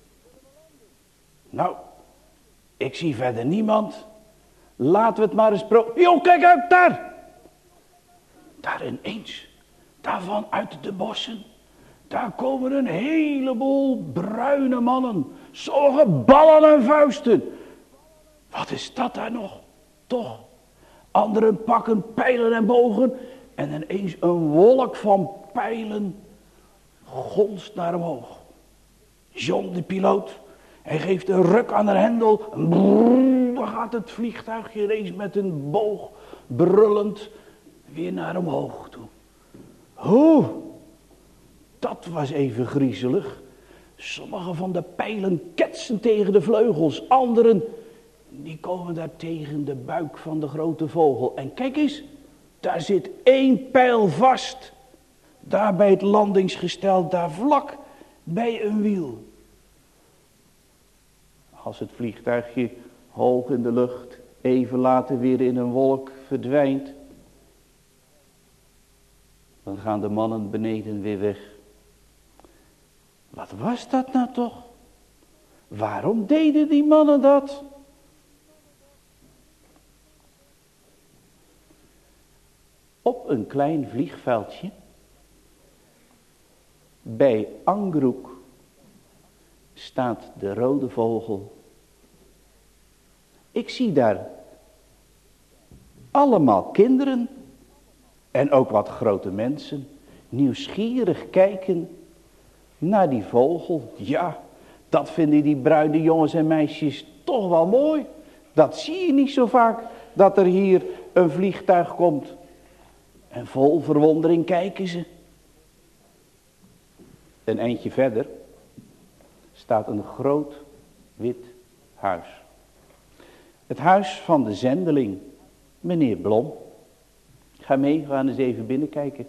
Nou, ik zie verder niemand. Laten we het maar eens pro... Jo, kijk uit, daar! Daar ineens, daarvan uit de bossen, daar komen een heleboel bruine mannen. Sommigen ballen en vuisten. Wat is dat daar nog? Toch? Anderen pakken pijlen en bogen. En ineens een wolk van pijlen gonst naar omhoog. John de piloot, hij geeft een ruk aan de hendel. Brrr, dan gaat het vliegtuigje ineens met een boog brullend weer naar omhoog toe. Oeh, dat was even griezelig. Sommige van de pijlen ketsen tegen de vleugels. Anderen, die komen daar tegen de buik van de grote vogel. En kijk eens, daar zit één pijl vast. Daar bij het landingsgestel, daar vlak bij een wiel. Als het vliegtuigje hoog in de lucht even later weer in een wolk verdwijnt, dan gaan de mannen beneden weer weg. Wat was dat nou toch? Waarom deden die mannen dat? Op een klein vliegveldje bij Angroek staat de rode vogel. Ik zie daar allemaal kinderen en ook wat grote mensen nieuwsgierig kijken naar die vogel. Ja, dat vinden die bruine jongens en meisjes toch wel mooi. Dat zie je niet zo vaak, dat er hier een vliegtuig komt. En vol verwondering kijken ze. Een eindje verder staat een groot wit huis. Het huis van de zendeling, meneer Blom. Ga mee, we gaan eens even binnenkijken.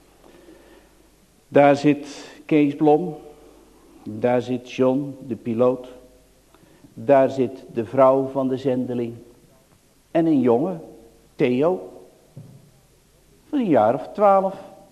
Daar zit Kees Blom. Daar zit John, de piloot. Daar zit de vrouw van de zendeling. En een jongen, Theo. Van een jaar of twaalf.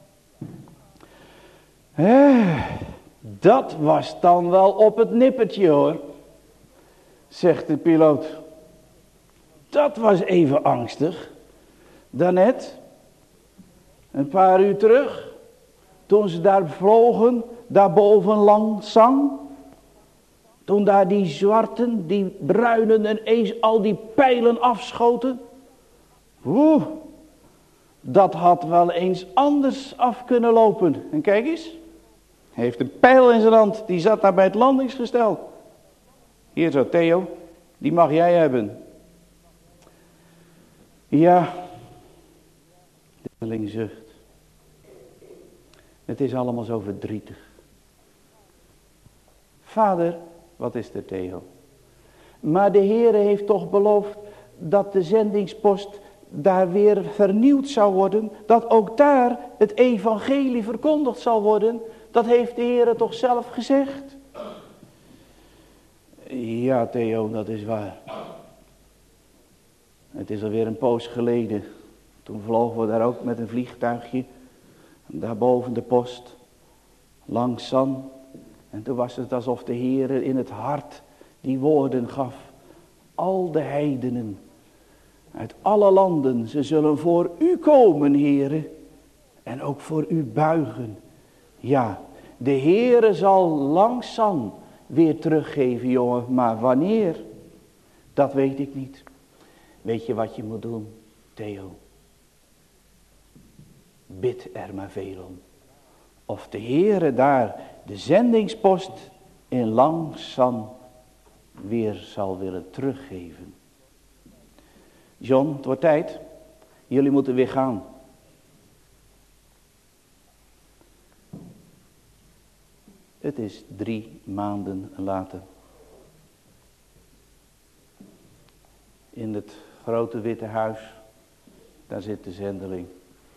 Eh, dat was dan wel op het nippertje hoor. Zegt de piloot. Dat was even angstig. Daarnet, een paar uur terug, toen ze daar vlogen, daarboven langzaam. Toen daar die zwarten, die bruinen en eens al die pijlen afschoten. Oeh, dat had wel eens anders af kunnen lopen. En kijk eens, hij heeft een pijl in zijn hand, die zat daar bij het landingsgestel. Hier zo, Theo, die mag jij hebben. Ja, de zendeling zucht. Het is allemaal zo verdrietig. Vader, wat is er, Theo? Maar de Heere heeft toch beloofd dat de zendingspost daar weer vernieuwd zou worden. Dat ook daar het evangelie verkondigd zal worden. Dat heeft de Heere toch zelf gezegd? Ja, Theo, dat is waar. Het is alweer een poos geleden. Toen vlogen we daar ook met een vliegtuigje. Daarboven de post. Langzaam. En toen was het alsof de Heere in het hart die woorden gaf. Al de heidenen. Uit alle landen. Ze zullen voor u komen, Heere. En ook voor u buigen. Ja, de Heere zal langzaam weer teruggeven, jongen. Maar wanneer? Dat weet ik niet. Weet je wat je moet doen, Theo? Bid er maar veel om. Of de Heere daar de zendingspost in langzaam weer zal willen teruggeven. John, het wordt tijd. Jullie moeten weer gaan. Het is drie maanden later. In het grote witte huis Daar zit de zendeling.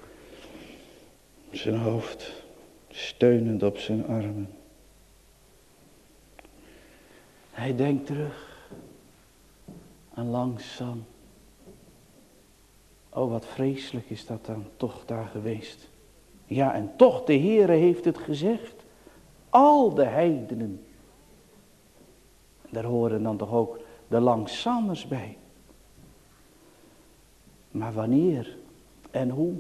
Zijn hoofd steunend op zijn armen. Hij denkt terug aan langzaam. Oh, wat vreselijk is dat dan toch daar geweest. Ja, en toch, de Heere heeft het gezegd. Al de heidenen. Daar horen dan toch ook de langzammers bij. Maar wanneer en hoe?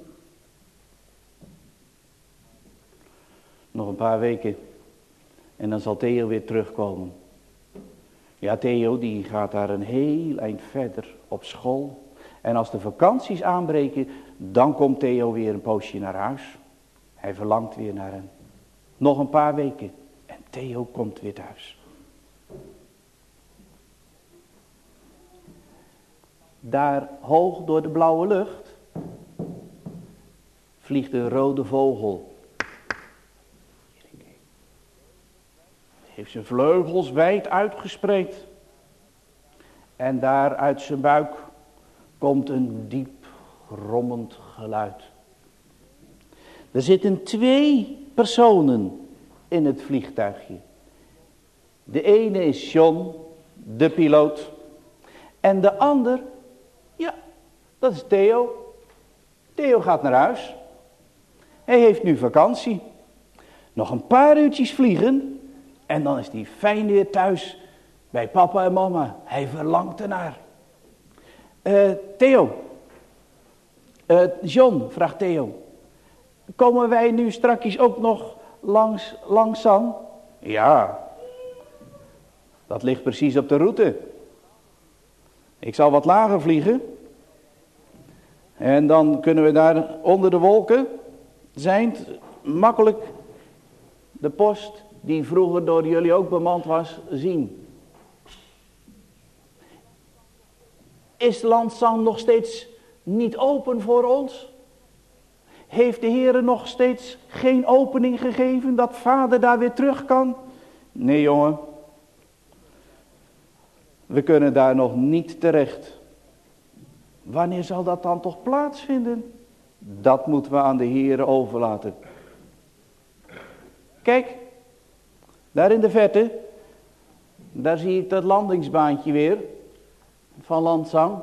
Nog een paar weken en dan zal Theo weer terugkomen. Ja, Theo die gaat daar een heel eind verder op school. En als de vakanties aanbreken, dan komt Theo weer een poosje naar huis. Hij verlangt weer naar hem. Nog een paar weken en Theo komt weer thuis. Daar hoog door de blauwe lucht vliegt een rode vogel. Hij heeft zijn vleugels wijd uitgespreid. En daar uit zijn buik komt een diep grommend geluid. Er zitten twee personen in het vliegtuigje. De ene is John, de piloot. En de ander, ja, dat is Theo. Theo gaat naar huis. Hij heeft nu vakantie. Nog een paar uurtjes vliegen. En dan is hij fijn weer thuis bij papa en mama. Hij verlangt ernaar. Uh, Theo. Uh, John, vraagt Theo. Komen wij nu strakjes ook nog langs Langsan? Ja. Dat ligt precies op de route. Ik zal wat lager vliegen. En dan kunnen we daar onder de wolken zijn. Makkelijk de post die vroeger door jullie ook bemand was zien. Is Langsan nog steeds niet open voor ons? Heeft de Heere nog steeds geen opening gegeven dat vader daar weer terug kan? Nee, jongen. We kunnen daar nog niet terecht. Wanneer zal dat dan toch plaatsvinden? Dat moeten we aan de Heere overlaten. Kijk, daar in de verte, daar zie ik dat landingsbaantje weer van Langsan.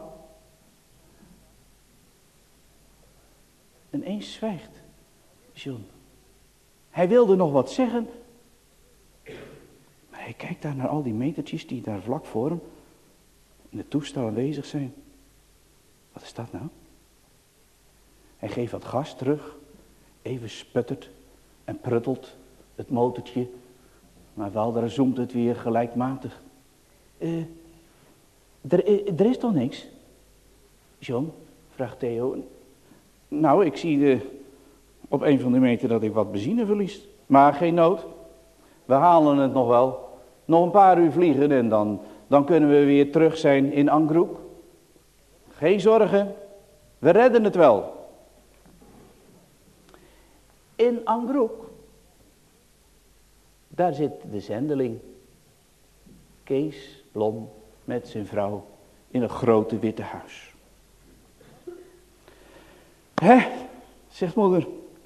En eens zwijgt John. Hij wilde nog wat zeggen. Maar hij kijkt daar naar al die metertjes die daar vlak voor hem in het toestel aanwezig zijn. Wat is dat nou? Hij geeft wat gas terug. Even sputtert en pruttelt het motortje. Maar wel, daar zoomt het weer gelijkmatig. Uh, er, er is toch niks? John, vraagt Theo. Nou, ik zie de, op een van de meter dat ik wat benzine verlies. Maar geen nood. We halen het nog wel. Nog een paar uur vliegen en dan, dan kunnen we weer terug zijn in Angroek. Geen zorgen. We redden het wel. In Angroek. Daar zit de zendeling. Kees Blom met zijn vrouw in een grote witte huis. Hè, zegt moeder.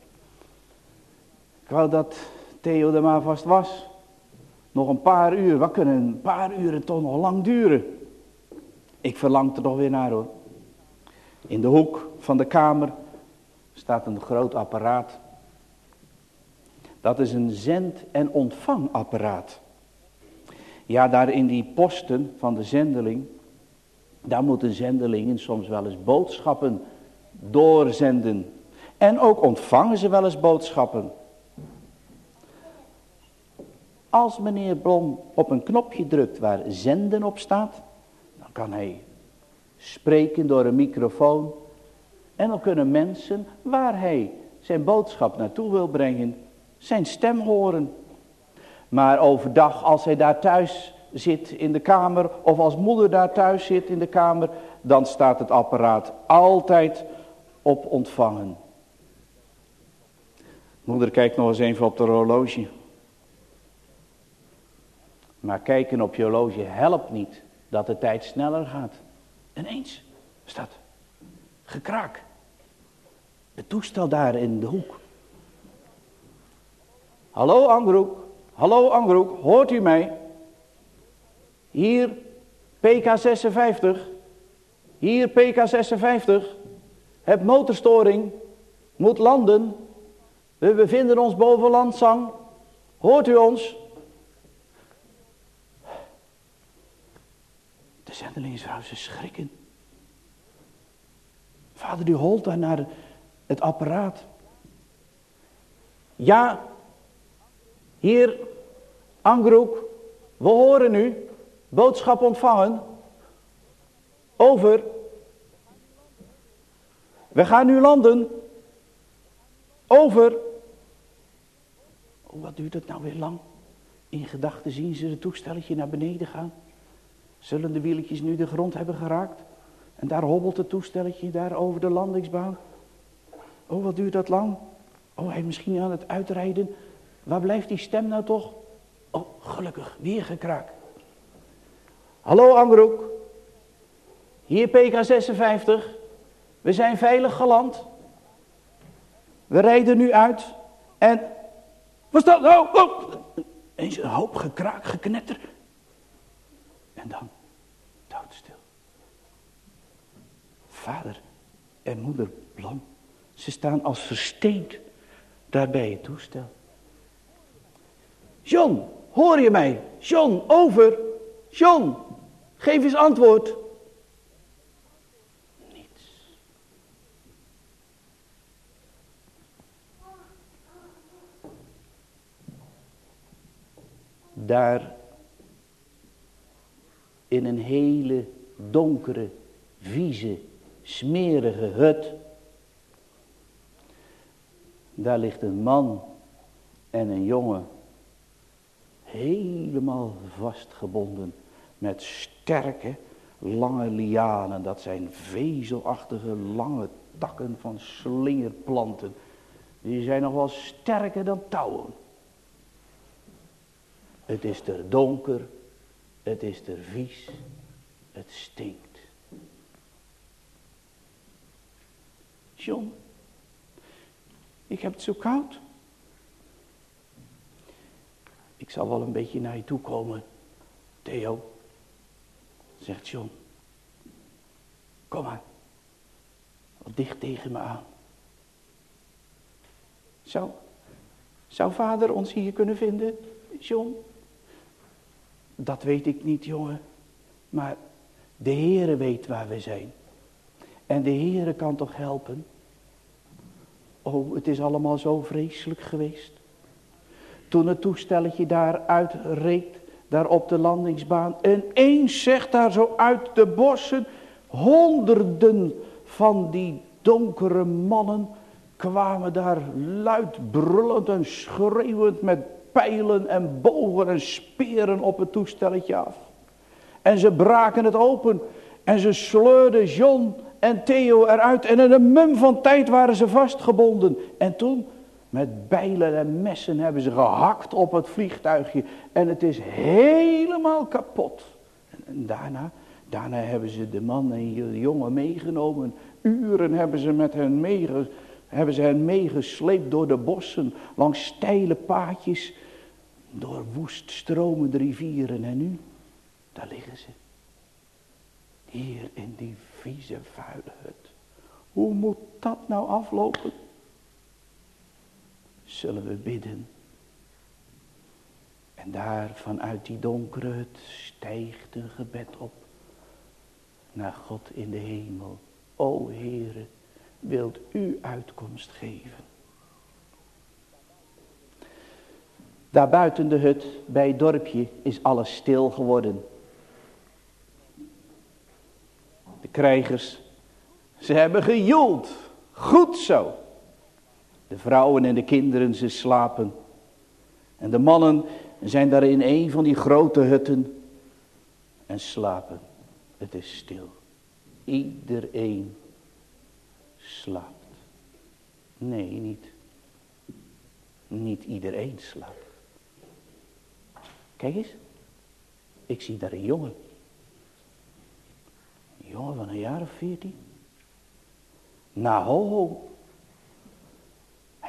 Ik wou dat Theo er maar vast was. Nog een paar uur, wat kunnen een paar uren toch nog lang duren? Ik verlang er nog weer naar hoor. In de hoek van de kamer staat een groot apparaat. Dat is een zend- en ontvangapparaat. Ja, daar in die posten van de zendeling, daar moeten zendelingen soms wel eens boodschappen doorzenden. En ook ontvangen ze wel eens boodschappen. Als meneer Blom op een knopje drukt waar zenden op staat, dan kan hij spreken door een microfoon. En dan kunnen mensen, waar hij zijn boodschap naartoe wil brengen, zijn stem horen. Maar overdag, als hij daar thuis zit in de kamer, of als moeder daar thuis zit in de kamer, dan staat het apparaat altijd op ontvangen. Moeder kijkt nog eens even op de horloge. Maar kijken op je horloge helpt niet dat de tijd sneller gaat. Ineens staat gekraak Het toestel daar in de hoek. Hallo Angroek, hallo Angroek, hoort u mij? Hier P K zesenvijftig, hier P K zesenvijftig, heb motorstoring, moet landen. We bevinden ons boven Landzang, hoort u ons? De zendelingsvrouw, ze schrikken. Vader, u holt daar naar het apparaat. Ja, hier, Angroek, we horen u. Boodschap ontvangen. Over. We gaan nu landen. Over. Oh, wat duurt het nou weer lang? In gedachten zien ze het toestelletje naar beneden gaan. Zullen de wieltjes nu de grond hebben geraakt? En daar hobbelt het toestelletje daar over de landingsbaan. Oh, wat duurt dat lang? Oh, hij is misschien aan het uitrijden. Waar blijft die stem nou toch? Oh, gelukkig, weer gekraak. Hallo Angroek. Hier P K zesenvijftig. We zijn veilig geland. We rijden nu uit. En... Wat is dat? Oh, oh. Eens een hoop gekraak, geknetter. En dan doodstil. Vader en moeder Blom, ze staan als versteend daar bij het toestel. John, hoor je mij? John, over. John, geef eens antwoord. Niets. Daar in een hele donkere, vieze, smerige hut. Daar ligt een man en een jongen. Helemaal vastgebonden met sterke, lange lianen. Dat zijn vezelachtige, lange takken van slingerplanten. Die zijn nog wel sterker dan touwen. Het is er donker, het is er vies, het stinkt. John, ik heb het zo koud. Ik zal wel een beetje naar je toe komen, Theo, zegt John. Kom maar, wat dicht tegen me aan. Zou, zou vader ons hier kunnen vinden, John? Dat weet ik niet, jongen. Maar de Heere weet waar we zijn. En de Heere kan toch helpen? Oh, het is allemaal zo vreselijk geweest. Toen het toestelletje daar uitreed, daar op de landingsbaan. En eens zegt daar zo uit de bossen, honderden van die donkere mannen kwamen daar luid brullend en schreeuwend met pijlen en bogen en speren op het toestelletje af. En ze braken het open en ze sleurden John en Theo eruit. En in een mum van tijd waren ze vastgebonden. En toen, met bijlen en messen hebben ze gehakt op het vliegtuigje. En het is helemaal kapot. En, en daarna, daarna hebben ze de man en de jongen meegenomen. Uren hebben ze met hen meege, hebben ze hen meegesleept door de bossen. Langs steile paadjes. Door woest stromende rivieren. En nu, daar liggen ze. Hier in die vieze vuile hut. Hoe moet dat nou aflopen? Zullen we bidden? En daar vanuit die donkere hut stijgt een gebed op. Naar God in de hemel. O Heere, wilt u uitkomst geven? Daar buiten de hut, bij het dorpje, is alles stil geworden. De krijgers, ze hebben gejoeld. Goed zo. De vrouwen en de kinderen, ze slapen. En de mannen zijn daar in een van die grote hutten en slapen. Het is stil. Iedereen slaapt. Nee, niet. Niet iedereen slaapt. Kijk eens. Ik zie daar een jongen. Een jongen van een jaar of veertien. Nou, ho, ho.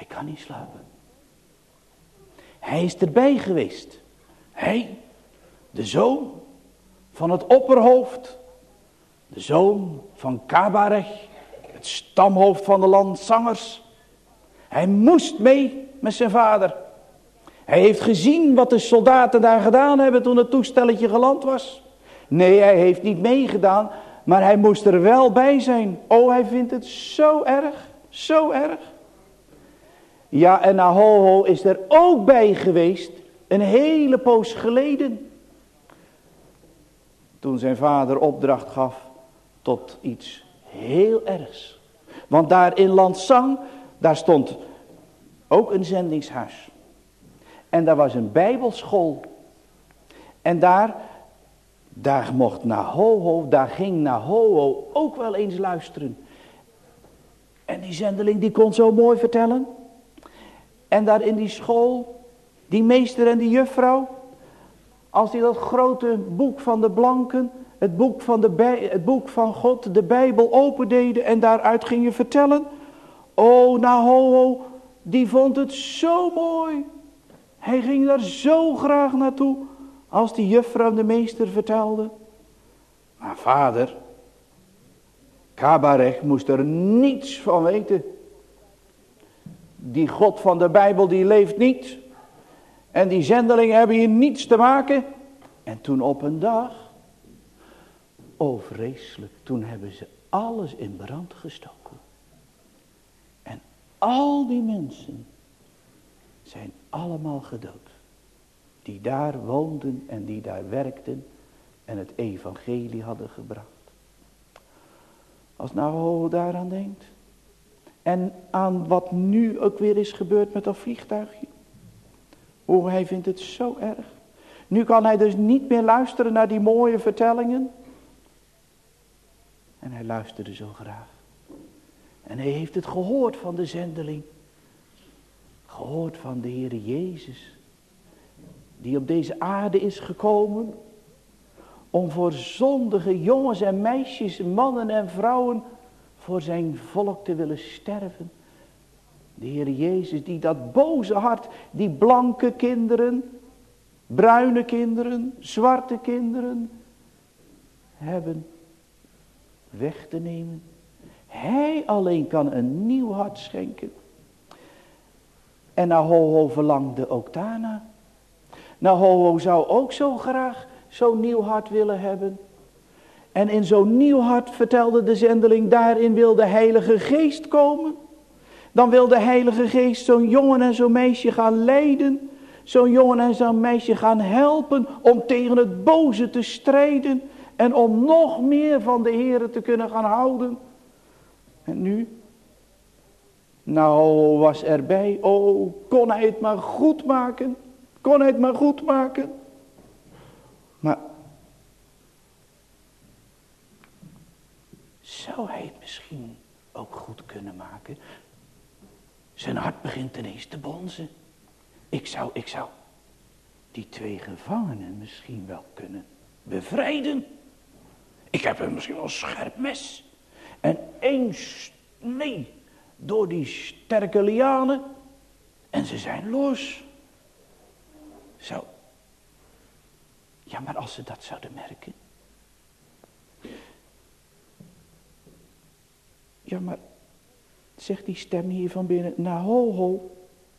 Hij kan niet slapen. Hij is erbij geweest. Hij, de zoon van het opperhoofd. De zoon van Kabarech, het stamhoofd van de landzangers. Hij moest mee met zijn vader. Hij heeft gezien wat de soldaten daar gedaan hebben toen het toestelletje geland was. Nee, hij heeft niet meegedaan, maar hij moest er wel bij zijn. Oh, hij vindt het zo erg, zo erg. Ja, en Nahoho is er ook bij geweest, een hele poos geleden. Toen zijn vader opdracht gaf tot iets heel ergs. Want daar in Landzang, daar stond ook een zendingshuis. En daar was een bijbelschool. En daar, daar mocht Nahoho, daar ging Nahoho ook wel eens luisteren. En die zendeling die kon zo mooi vertellen. En daar in die school, die meester en die juffrouw, als die dat grote boek van de blanken, het boek van, de bij, het boek van God, de Bijbel opendeden en daaruit gingen vertellen. Oh, Nahoho, die vond het zo mooi. Hij ging daar zo graag naartoe, als die juffrouw en de meester vertelde. Maar vader, Kabarech moest er niets van weten. Die God van de Bijbel, die leeft niet. En die zendelingen hebben hier niets te maken. En toen op een dag, oh vreselijk, toen hebben ze alles in brand gestoken. En al die mensen zijn allemaal gedood. Die daar woonden en die daar werkten en het evangelie hadden gebracht. Als nou daaraan denkt. En aan wat nu ook weer is gebeurd met dat vliegtuigje. Oh, hij vindt het zo erg. Nu kan hij dus niet meer luisteren naar die mooie vertellingen. En hij luisterde zo graag. En hij heeft het gehoord van de zendeling. Gehoord van de Heere Jezus. Die op deze aarde is gekomen. Om voor zondige jongens en meisjes, mannen en vrouwen, voor zijn volk te willen sterven. De Heere Jezus die dat boze hart, die blanke kinderen, bruine kinderen, zwarte kinderen hebben weg te nemen. Hij alleen kan een nieuw hart schenken. En Nahoho verlangde ook daarna. Nahoho zou ook zo graag zo'n nieuw hart willen hebben. En in zo'n nieuw hart, vertelde de zendeling, daarin wil de Heilige Geest komen. Dan wil de Heilige Geest zo'n jongen en zo'n meisje gaan leiden. Zo'n jongen en zo'n meisje gaan helpen om tegen het boze te strijden. En om nog meer van de Heere te kunnen gaan houden. En nu? Nou was erbij. Oh, kon hij het maar goed maken. Kon hij het maar goed maken. Maar zou hij het misschien ook goed kunnen maken? Zijn hart begint ineens te bonzen. Ik zou, ik zou die twee gevangenen misschien wel kunnen bevrijden. Ik heb hem misschien wel een scherp mes. En één snee door die sterke lianen. En ze zijn los. Zo. Ja, maar als ze dat zouden merken. Ja, maar zegt die stem hier van binnen. Nahoho.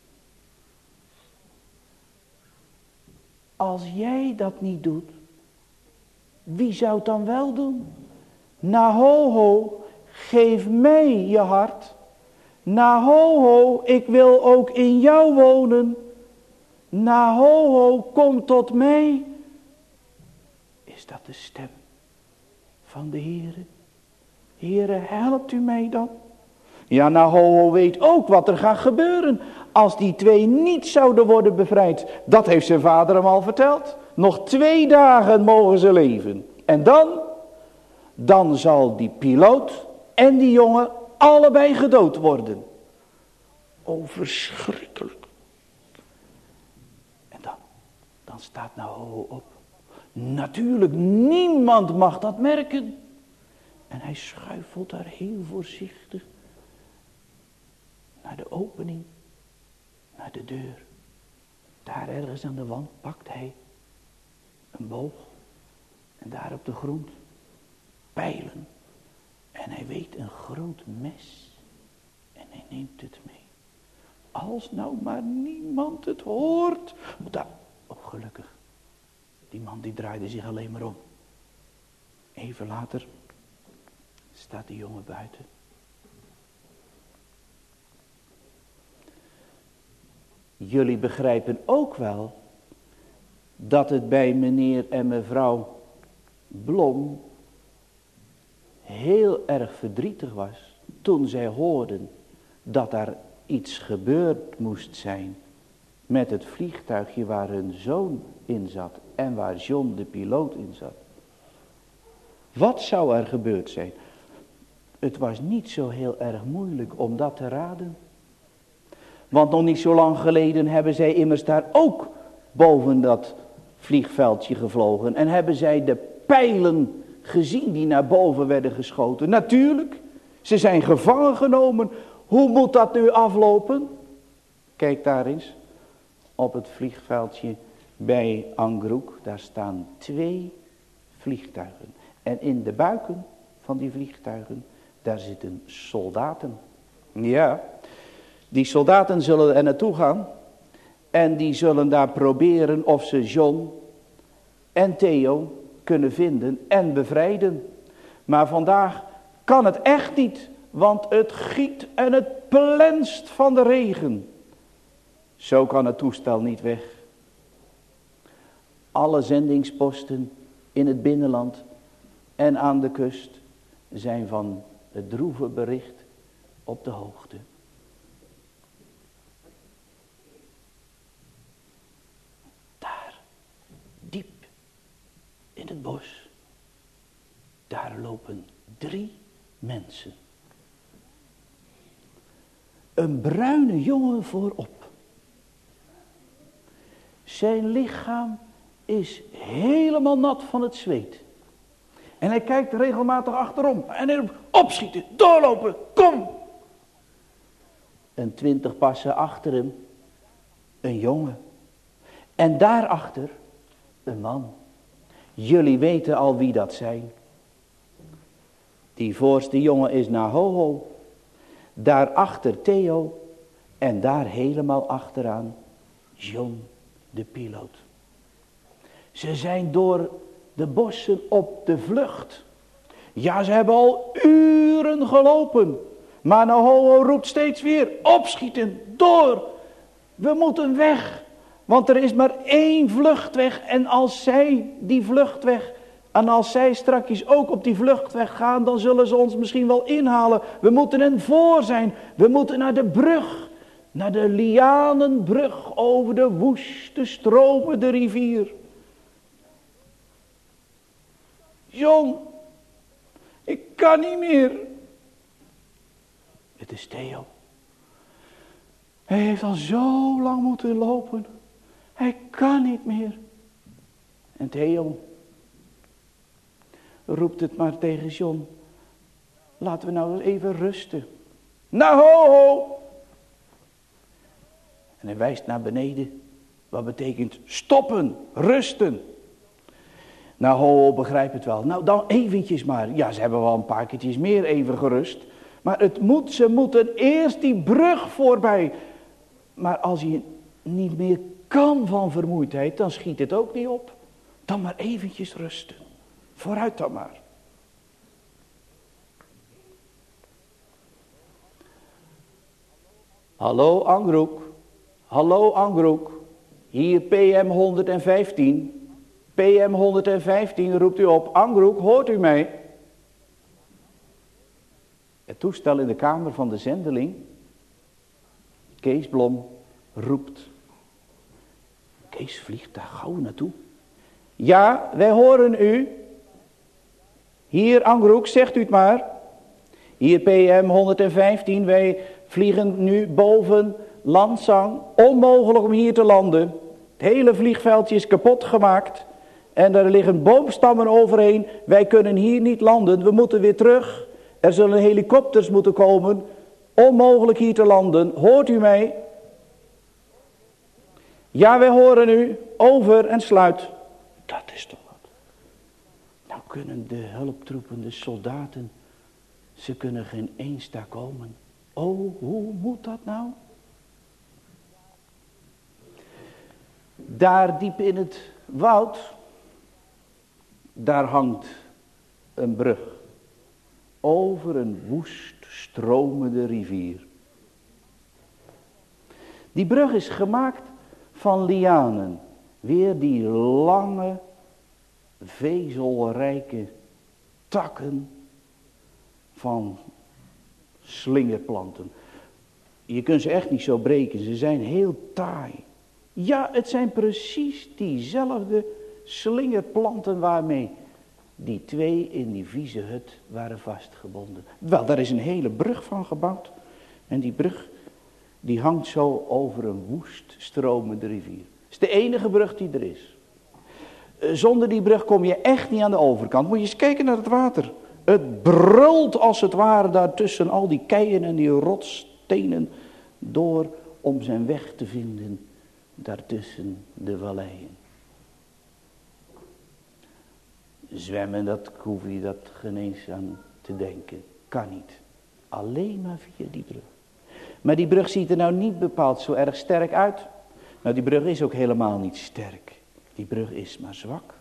Als jij dat niet doet. Wie zou het dan wel doen? Nahoho, geef mij je hart. Nahoho, ik wil ook in jou wonen. Nahoho, kom tot mij. Is dat de stem van de Heere? Heere, helpt u mij dan? Ja, Nahoho weet ook wat er gaat gebeuren als die twee niet zouden worden bevrijd. Dat heeft zijn vader hem al verteld. Nog twee dagen mogen ze leven. En dan, dan zal die piloot en die jongen allebei gedood worden. Oh, verschrikkelijk. En dan, dan staat Nahoho op. Natuurlijk, niemand mag dat merken. En hij schuifelt daar heel voorzichtig naar de opening naar de deur. Daar ergens aan de wand pakt hij een boog. En daar op de grond pijlen. En hij weet een groot mes. En hij neemt het mee. Als nou maar niemand het hoort. Daar, oh gelukkig. Die man die draaide zich alleen maar om. Even later staat die jongen buiten. Jullie begrijpen ook wel dat het bij meneer en mevrouw Blom heel erg verdrietig was toen zij hoorden dat daar iets gebeurd moest zijn met het vliegtuigje waar hun zoon in zat en waar John de piloot in zat. Wat zou er gebeurd zijn? Het was niet zo heel erg moeilijk om dat te raden. Want nog niet zo lang geleden hebben zij immers daar ook boven dat vliegveldje gevlogen. En hebben zij de pijlen gezien die naar boven werden geschoten. Natuurlijk, ze zijn gevangen genomen. Hoe moet dat nu aflopen? Kijk daar eens op het vliegveldje bij Angroek. Daar staan twee vliegtuigen. En in de buiken van die vliegtuigen, daar zitten soldaten. Ja, die soldaten zullen er naartoe gaan. En die zullen daar proberen of ze John en Theo kunnen vinden en bevrijden. Maar vandaag kan het echt niet. Want het giet en het plenst van de regen. Zo kan het toestel niet weg. Alle zendingsposten in het binnenland en aan de kust zijn van het droeve bericht op de hoogte. Daar, diep in het bos, daar lopen drie mensen. Een bruine jongen voorop. Zijn lichaam is helemaal nat van het zweet. En hij kijkt regelmatig achterom. En hij roept, opschieten, doorlopen, kom. En twintig passen achter hem, een jongen. En daarachter, een man. Jullie weten al wie dat zijn. Die voorste jongen is Nahoho. Daarachter Theo. En daar helemaal achteraan John de piloot. Ze zijn door de bossen op de vlucht. Ja, ze hebben al uren gelopen. Maar Nahoho roept steeds weer, opschieten, door. We moeten weg. Want er is maar één vluchtweg. En als zij die vluchtweg, en als zij strakjes ook op die vluchtweg gaan, dan zullen ze ons misschien wel inhalen. We moeten hen voor zijn. We moeten naar de brug. Naar de Lianenbrug over de woeste stromen de rivier. John, ik kan niet meer. Het is Theo. Hij heeft al zo lang moeten lopen. Hij kan niet meer. En Theo roept het maar tegen John. Laten we nou eens even rusten. Nou ho ho. En hij wijst naar beneden. Wat betekent stoppen, rusten. Nou, ho, begrijp het wel. Nou, dan eventjes maar. Ja, ze hebben wel een paar keertjes meer even gerust. Maar het moet, ze moeten eerst die brug voorbij. Maar als je niet meer kan van vermoeidheid, dan schiet het ook niet op. Dan maar eventjes rusten. Vooruit dan maar. Hallo Angroek. Hallo Angroek. Hier P M honderdvijftien. P M honderdvijftien roept u op. Angroek, hoort u mij? Het toestel in de kamer van de zendeling. Kees Blom roept. Kees vliegt daar gauw naartoe. Ja, wij horen u. Hier Angroek, zegt u het maar. Hier P M honderdvijftien, wij vliegen nu boven Lansang. Onmogelijk om hier te landen. Het hele vliegveldje is kapot gemaakt. En er liggen boomstammen overheen. Wij kunnen hier niet landen. We moeten weer terug. Er zullen helikopters moeten komen. Onmogelijk hier te landen. Hoort u mij? Ja, wij horen u, over en sluit. Dat is toch wat. Nou kunnen de hulptroepen, de soldaten, ze kunnen geen eens daar komen. Oh, hoe moet dat nou? Daar diep in het woud, daar hangt een brug over een woest stromende rivier. Die brug is gemaakt van lianen, weer die lange, vezelrijke takken van slingerplanten. Je kunt ze echt niet zo breken, ze zijn heel taai. Ja, het zijn precies diezelfde slingerplanten waarmee die twee in die vieze hut waren vastgebonden. Wel, daar is een hele brug van gebouwd. En die brug, die hangt zo over een woest stromende rivier. Het is de enige brug die er is. Zonder die brug kom je echt niet aan de overkant. Moet je eens kijken naar het water. Het brult als het ware daartussen al die keien en die rotstenen door om zijn weg te vinden daartussen de valleien. Zwemmen, dat hoef je dat geen eens aan te denken. Kan niet. Alleen maar via die brug. Maar die brug ziet er nou niet bepaald zo erg sterk uit. Nou, die brug is ook helemaal niet sterk. Die brug is maar zwak.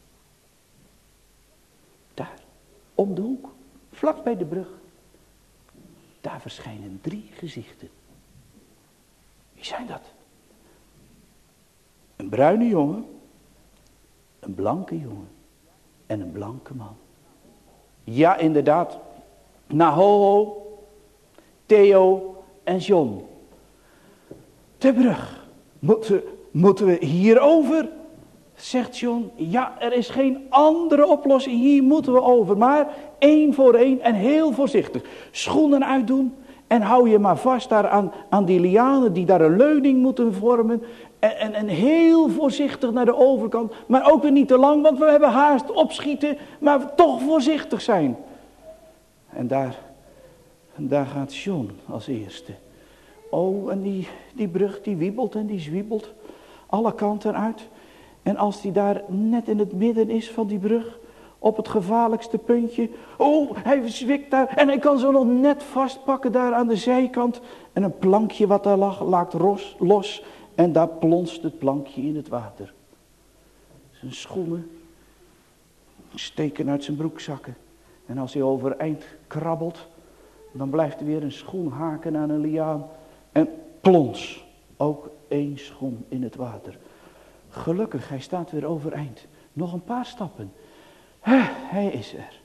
Daar, om de hoek, vlak bij de brug. Daar verschijnen drie gezichten. Wie zijn dat? Een bruine jongen, een blanke jongen en een blanke man. Ja, inderdaad. Naho, Theo en John. De brug. Moeten, moeten we hierover? Zegt John. Ja, er is geen andere oplossing. Hier moeten we over. Maar één voor één en heel voorzichtig. Schoenen uitdoen. En hou je maar vast daar aan, aan die lianen die daar een leuning moeten vormen. En, en, en heel voorzichtig naar de overkant. Maar ook weer niet te lang, want we hebben haast opschieten. Maar toch voorzichtig zijn. En daar, en daar gaat John als eerste. Oh, en die, die brug die wiebelt en die zwiebelt. Alle kanten uit. En als die daar net in het midden is van die brug. Op het gevaarlijkste puntje. Oh, hij zwikt daar. En hij kan zo nog net vastpakken daar aan de zijkant. En een plankje wat daar lag, laakt los. los en daar plonst het plankje in het water. Zijn schoenen steken uit zijn broekzakken. En als hij overeind krabbelt. Dan blijft er weer een schoen haken aan een liaan. En plons. Ook één schoen in het water. Gelukkig, hij staat weer overeind. Nog een paar stappen. Hij is er.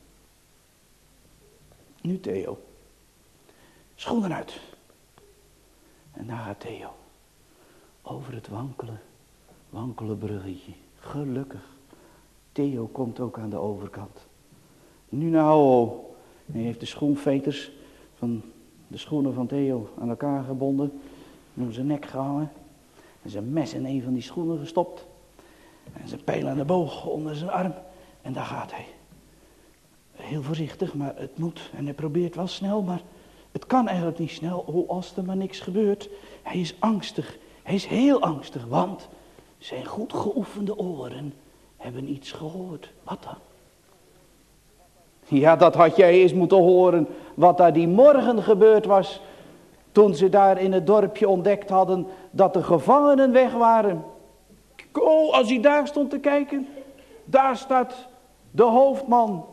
Nu Theo. Schoenen uit. En daar gaat Theo. Over het wankele, wankele bruggetje. Gelukkig. Theo komt ook aan de overkant. Nu nou. Hij heeft de schoenveters van de schoenen van Theo aan elkaar gebonden. En om zijn nek gehangen. En zijn mes in een van die schoenen gestopt. En zijn pijl aan de boog onder zijn arm. En daar gaat hij. Heel voorzichtig, maar het moet. En hij probeert wel snel, maar het kan eigenlijk niet snel. Oh, als er maar niks gebeurt. Hij is angstig. Hij is heel angstig, want zijn goed geoefende oren hebben iets gehoord. Wat dan? Ja, dat had jij eens moeten horen. Wat daar die morgen gebeurd was. Toen ze daar in het dorpje ontdekt hadden dat de gevangenen weg waren. Oh, als hij daar stond te kijken. Daar staat de hoofdman.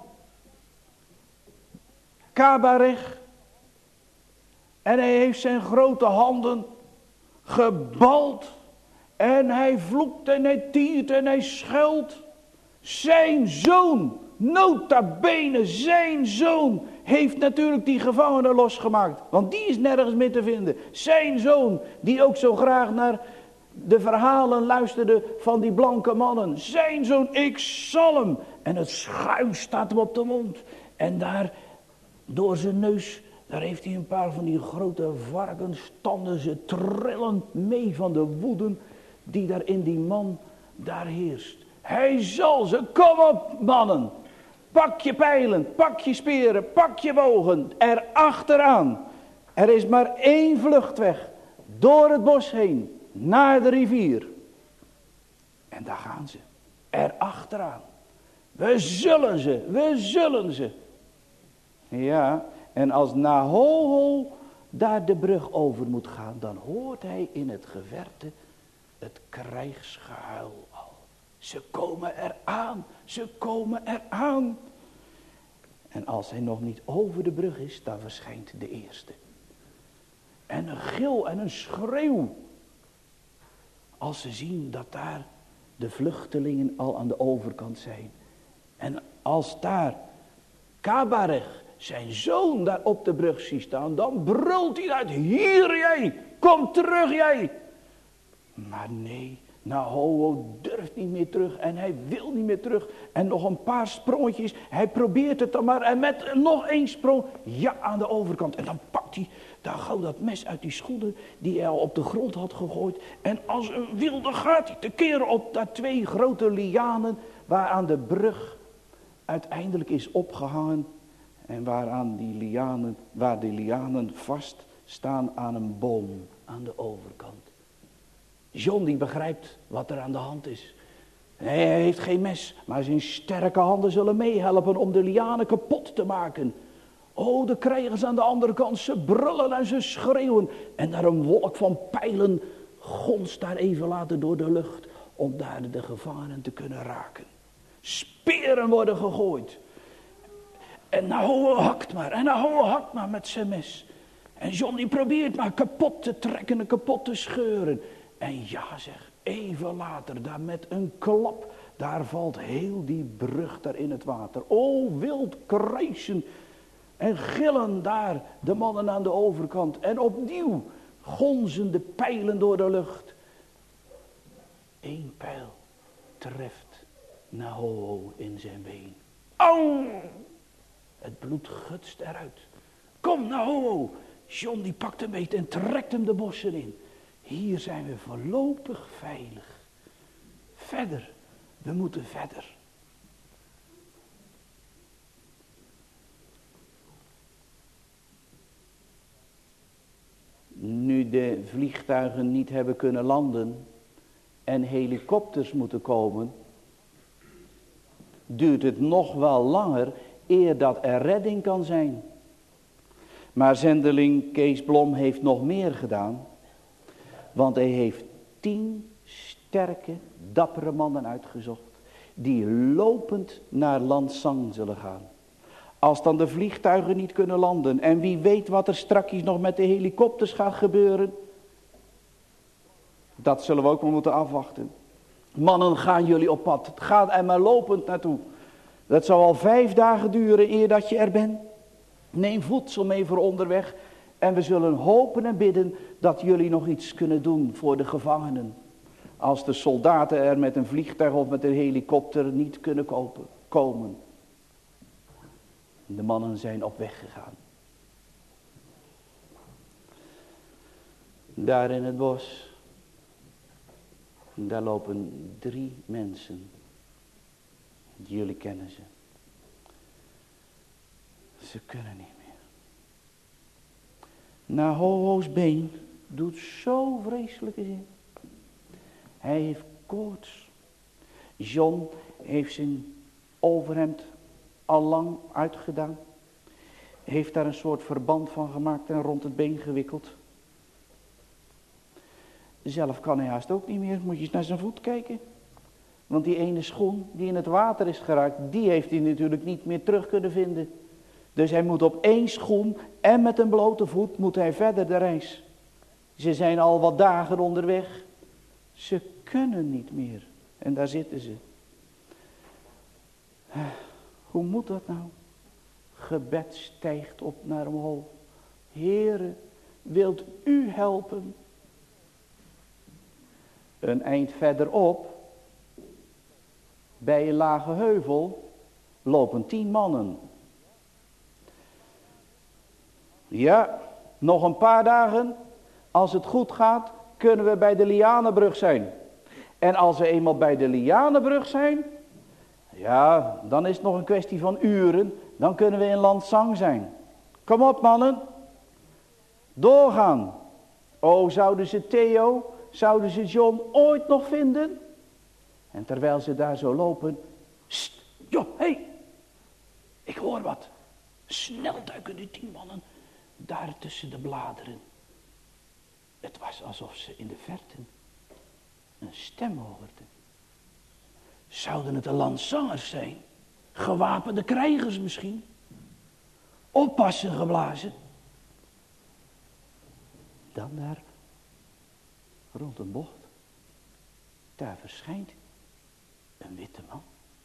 Kabarech. En hij heeft zijn grote handen gebald. En hij vloekt en hij tiert en hij schuilt. Zijn zoon, nota bene, zijn zoon, heeft natuurlijk die gevangenen losgemaakt. Want die is nergens meer te vinden. Zijn zoon, die ook zo graag naar de verhalen luisterde van die blanke mannen. Zijn zoon, ik zal hem. En het schuim staat hem op de mond. En daar, door zijn neus, daar heeft hij een paar van die grote varkenstanden. Ze trillen mee van de woede die daar in die man daar heerst. Hij zal ze, kom op mannen. Pak je pijlen, pak je speren, pak je bogen. Er achteraan. Er is maar één vluchtweg. Door het bos heen. naar de rivier. En daar gaan ze. Erachteraan. We zullen ze, we zullen ze. Ja, en als Nahoho daar de brug over moet gaan, dan hoort hij in het geverte het krijgsgehuil al. Ze komen eraan, ze komen eraan. En als hij nog niet over de brug is, dan verschijnt de eerste. En een gil en een schreeuw. Als ze zien dat daar de vluchtelingen al aan de overkant zijn. En als daar Kabareg zijn zoon daar op de brug ziet staan, dan brult hij uit, hier jij, kom terug jij. Maar nee, Nahoho durft niet meer terug en hij wil niet meer terug. En nog een paar sprongetjes, hij probeert het dan maar en met nog één sprong, ja, aan de overkant. En dan pakt hij daar gauw dat mes uit die schoenen die hij al op de grond had gegooid. En als een wilde gaat hij tekeer op daar twee grote lianen waaraan de brug uiteindelijk is opgehangen. En waaraan die lianen, waar die lianen vast staan aan een boom aan de overkant. John die begrijpt wat er aan de hand is. Nee, hij heeft geen mes, maar zijn sterke handen zullen meehelpen om de lianen kapot te maken. Oh, de krijgers aan de andere kant, ze brullen en ze schreeuwen. En daar een wolk van pijlen gonst daar even later door de lucht om daar de gevangenen te kunnen raken. Speren worden gegooid. En Nahoho hakt maar, en Nahoho hakt maar met zijn mes. En John die probeert maar kapot te trekken en kapot te scheuren. En ja zeg, even later, daar met een klap, daar valt heel die brug daar in het water. O, wild krijsen en gillen daar de mannen aan de overkant. En opnieuw gonzen de pijlen door de lucht. Eén pijl treft Nahoho in zijn been. Au! Het bloed gutst eruit. Kom Nahoho! John die pakt hem beet en trekt hem de bossen in. Hier zijn we voorlopig veilig. Verder, we moeten verder. Nu de vliegtuigen niet hebben kunnen landen en helikopters moeten komen, duurt het nog wel langer eer dat er redding kan zijn. Maar zendeling Kees Blom heeft nog meer gedaan. Want hij heeft tien sterke, dappere mannen uitgezocht. Die lopend naar Lansang zullen gaan. Als dan de vliegtuigen niet kunnen landen. En wie weet wat er strakjes nog met de helikopters gaat gebeuren. Dat zullen we ook wel moeten afwachten. Mannen, gaan jullie op pad. Ga er maar lopend naartoe. Dat zal al vijf dagen duren eer dat je er bent. Neem voedsel mee voor onderweg. En we zullen hopen en bidden dat jullie nog iets kunnen doen voor de gevangenen. Als de soldaten er met een vliegtuig of met een helikopter niet kunnen kopen, komen. De mannen zijn op weg gegaan. Daar in het bos. Daar lopen drie mensen. Jullie kennen ze. Ze kunnen niet meer. Nahoho's been doet zo vreselijke zin. Hij heeft koorts. John heeft zijn overhemd al lang uitgedaan. Heeft daar een soort verband van gemaakt en rond het been gewikkeld. Zelf kan hij haast ook niet meer. Moet je eens naar zijn voet kijken. Want die ene schoen die in het water is geraakt, die heeft hij natuurlijk niet meer terug kunnen vinden. Dus hij moet op één schoen en met een blote voet moet hij verder de reis. Ze zijn al wat dagen onderweg. Ze kunnen niet meer. En daar zitten ze. Hoe moet dat nou? Gebed stijgt op naar omhoog. Heere, wilt u helpen? Een eind verderop, bij een lage heuvel, lopen tien mannen. Ja, nog een paar dagen, als het goed gaat, kunnen we bij de Lianenbrug zijn. En als we eenmaal bij de Lianenbrug zijn, ja, dan is het nog een kwestie van uren, dan kunnen we in Lansang zijn. Kom op mannen, doorgaan. O, zouden ze Theo zouden ze John ooit nog vinden? En terwijl ze daar zo lopen, st, joh, hé, hey, ik hoor wat. Snel duiken die tien mannen daar tussen de bladeren. Het was alsof ze in de verte een stem hoorden. Zouden het de lanszangers zijn? Gewapende krijgers misschien? Oppassen geblazen? Dan daar, rond een bocht, daar verschijnt een witte man.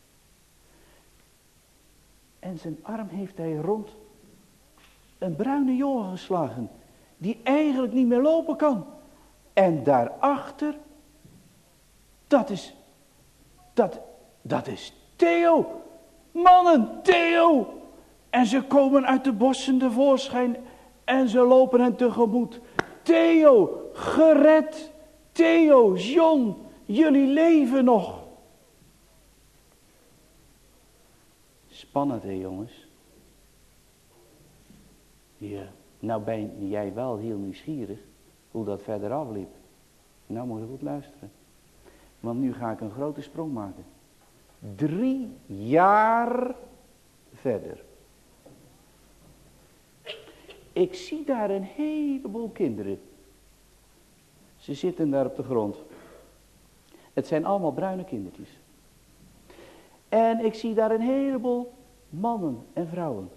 En zijn arm heeft hij rond een bruine jongen geslagen, die eigenlijk niet meer lopen kan. En daarachter, dat is, dat, dat is Theo. Mannen, Theo. En ze komen uit de bossen tevoorschijn en ze lopen hen tegemoet. Theo, gered. Theo, John, jullie leven nog. Spannend, hè jongens? Ja, nou ben jij wel heel nieuwsgierig hoe dat verder afliep. Nou moet je goed luisteren. Want nu ga ik een grote sprong maken. Drie jaar verder. Ik zie daar een heleboel kinderen. Ze zitten daar op de grond. Het zijn allemaal bruine kindertjes. En ik zie daar een heleboel mannen en vrouwen.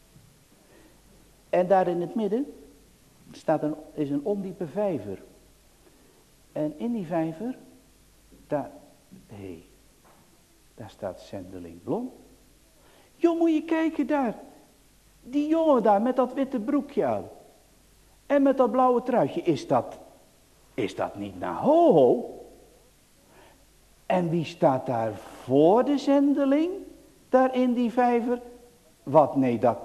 En daar in het midden staat een, is een ondiepe vijver. En in die vijver, daar, hé, hey, daar staat zendeling Blom. Joh, moet je kijken daar. Die jongen daar met dat witte broekje aan. En met dat blauwe truitje. Is dat, is dat niet Nahoho? En wie staat daar voor de zendeling? Daar in die vijver? Wat, nee, dat.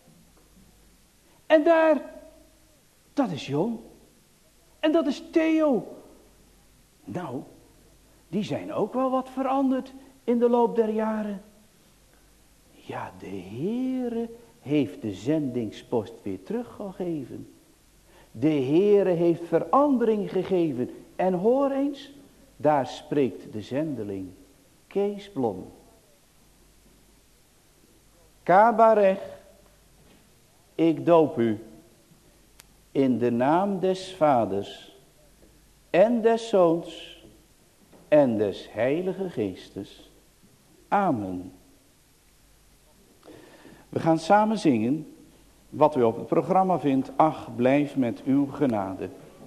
En daar, dat is Jon. En dat is Theo. Nou, die zijn ook wel wat veranderd in de loop der jaren. Ja, de Heere heeft de zendingspost weer teruggegeven. De Heere heeft verandering gegeven. En hoor eens, daar spreekt de zendeling, Kees Blom. Kabarech, ik doop u in de naam des Vaders en des Zoons en des Heilige Geestes. Amen. We gaan samen zingen wat u op het programma vindt. Ach, blijf met uw genade.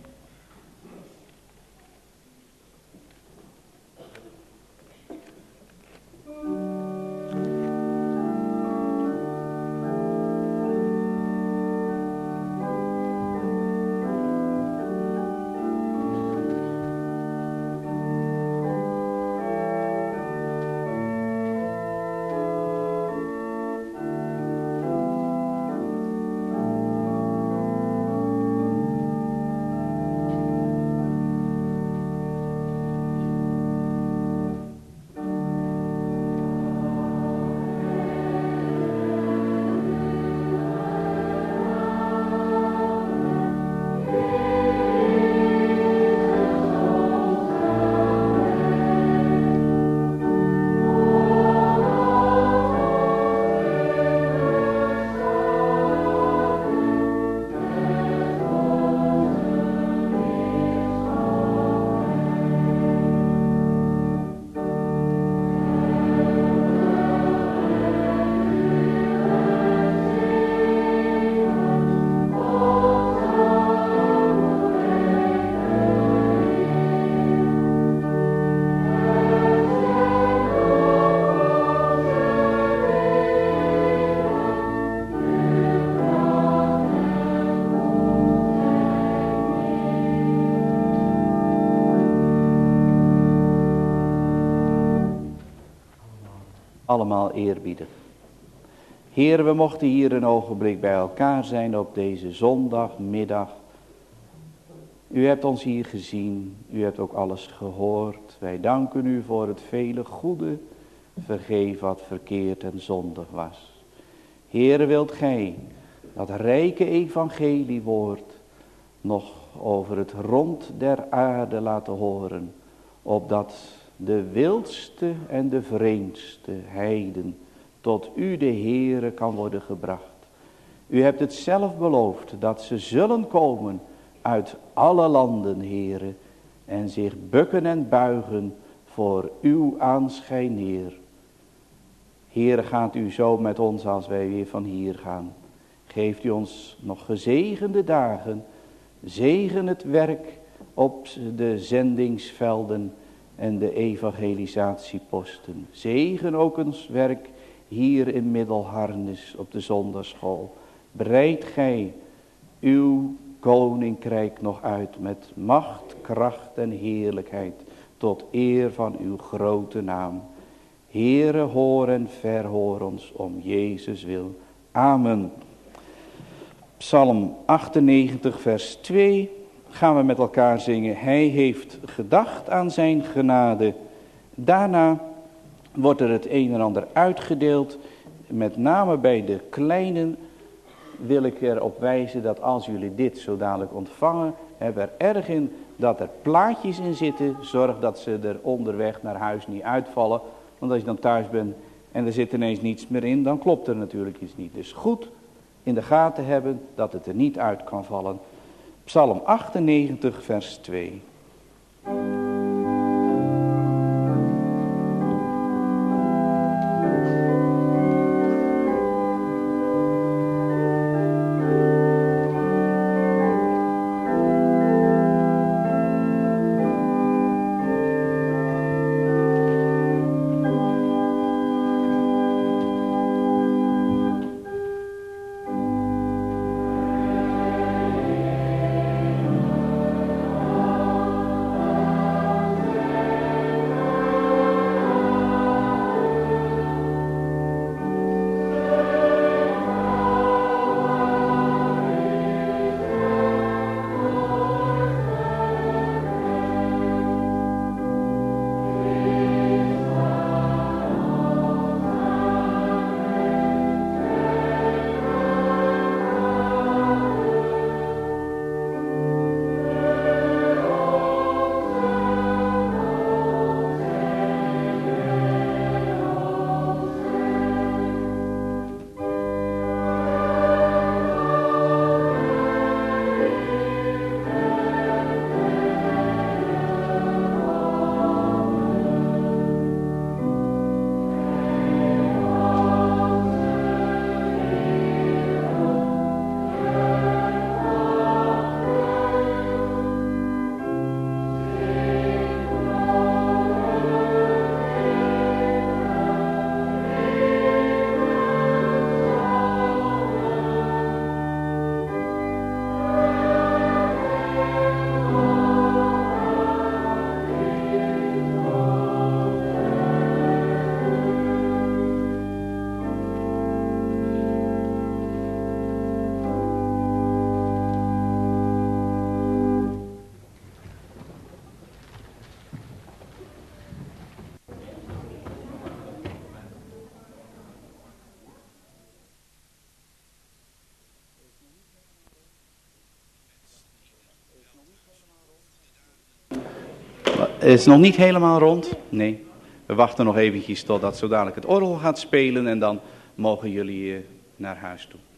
Allemaal eerbiedig. Heer, we mochten hier een ogenblik bij elkaar zijn op deze zondagmiddag. U hebt ons hier gezien, u hebt ook alles gehoord. Wij danken u voor het vele goede. Vergeef wat verkeerd en zondig was. Heer, wilt gij dat rijke evangeliewoord nog over het rond der aarde laten horen, opdat de wildste en de vreemdste heiden tot u de Heere kan worden gebracht. U hebt het zelf beloofd dat ze zullen komen uit alle landen, Heere, en zich bukken en buigen voor uw aanschijn neer. Heere, gaat u zo met ons als wij weer van hier gaan. Geeft u ons nog gezegende dagen. Zegen het werk op de zendingsvelden en de evangelisatieposten. Zegen ook ons werk hier in Middelharnis op de zondagschool. Breid gij uw koninkrijk nog uit met macht, kracht en heerlijkheid tot eer van uw grote naam. Heere, hoor en verhoor ons om Jezus wil. Amen. Psalm achtennegentig vers twee gaan we met elkaar zingen. Hij heeft gedacht aan zijn genade. Daarna wordt er het een en ander uitgedeeld. Met name bij de kleinen wil ik erop wijzen dat als jullie dit zo dadelijk ontvangen, hebben we er erg in dat er plaatjes in zitten. Zorg dat ze er onderweg naar huis niet uitvallen. Want als je dan thuis bent en er zit ineens niets meer in, dan klopt er natuurlijk iets niet. Dus goed in de gaten hebben dat het er niet uit kan vallen. Psalm achtennegentig vers twee. Het is nog niet helemaal rond. Nee, we wachten nog eventjes totdat zo dadelijk het orgel gaat spelen en dan mogen jullie uh, naar huis toe.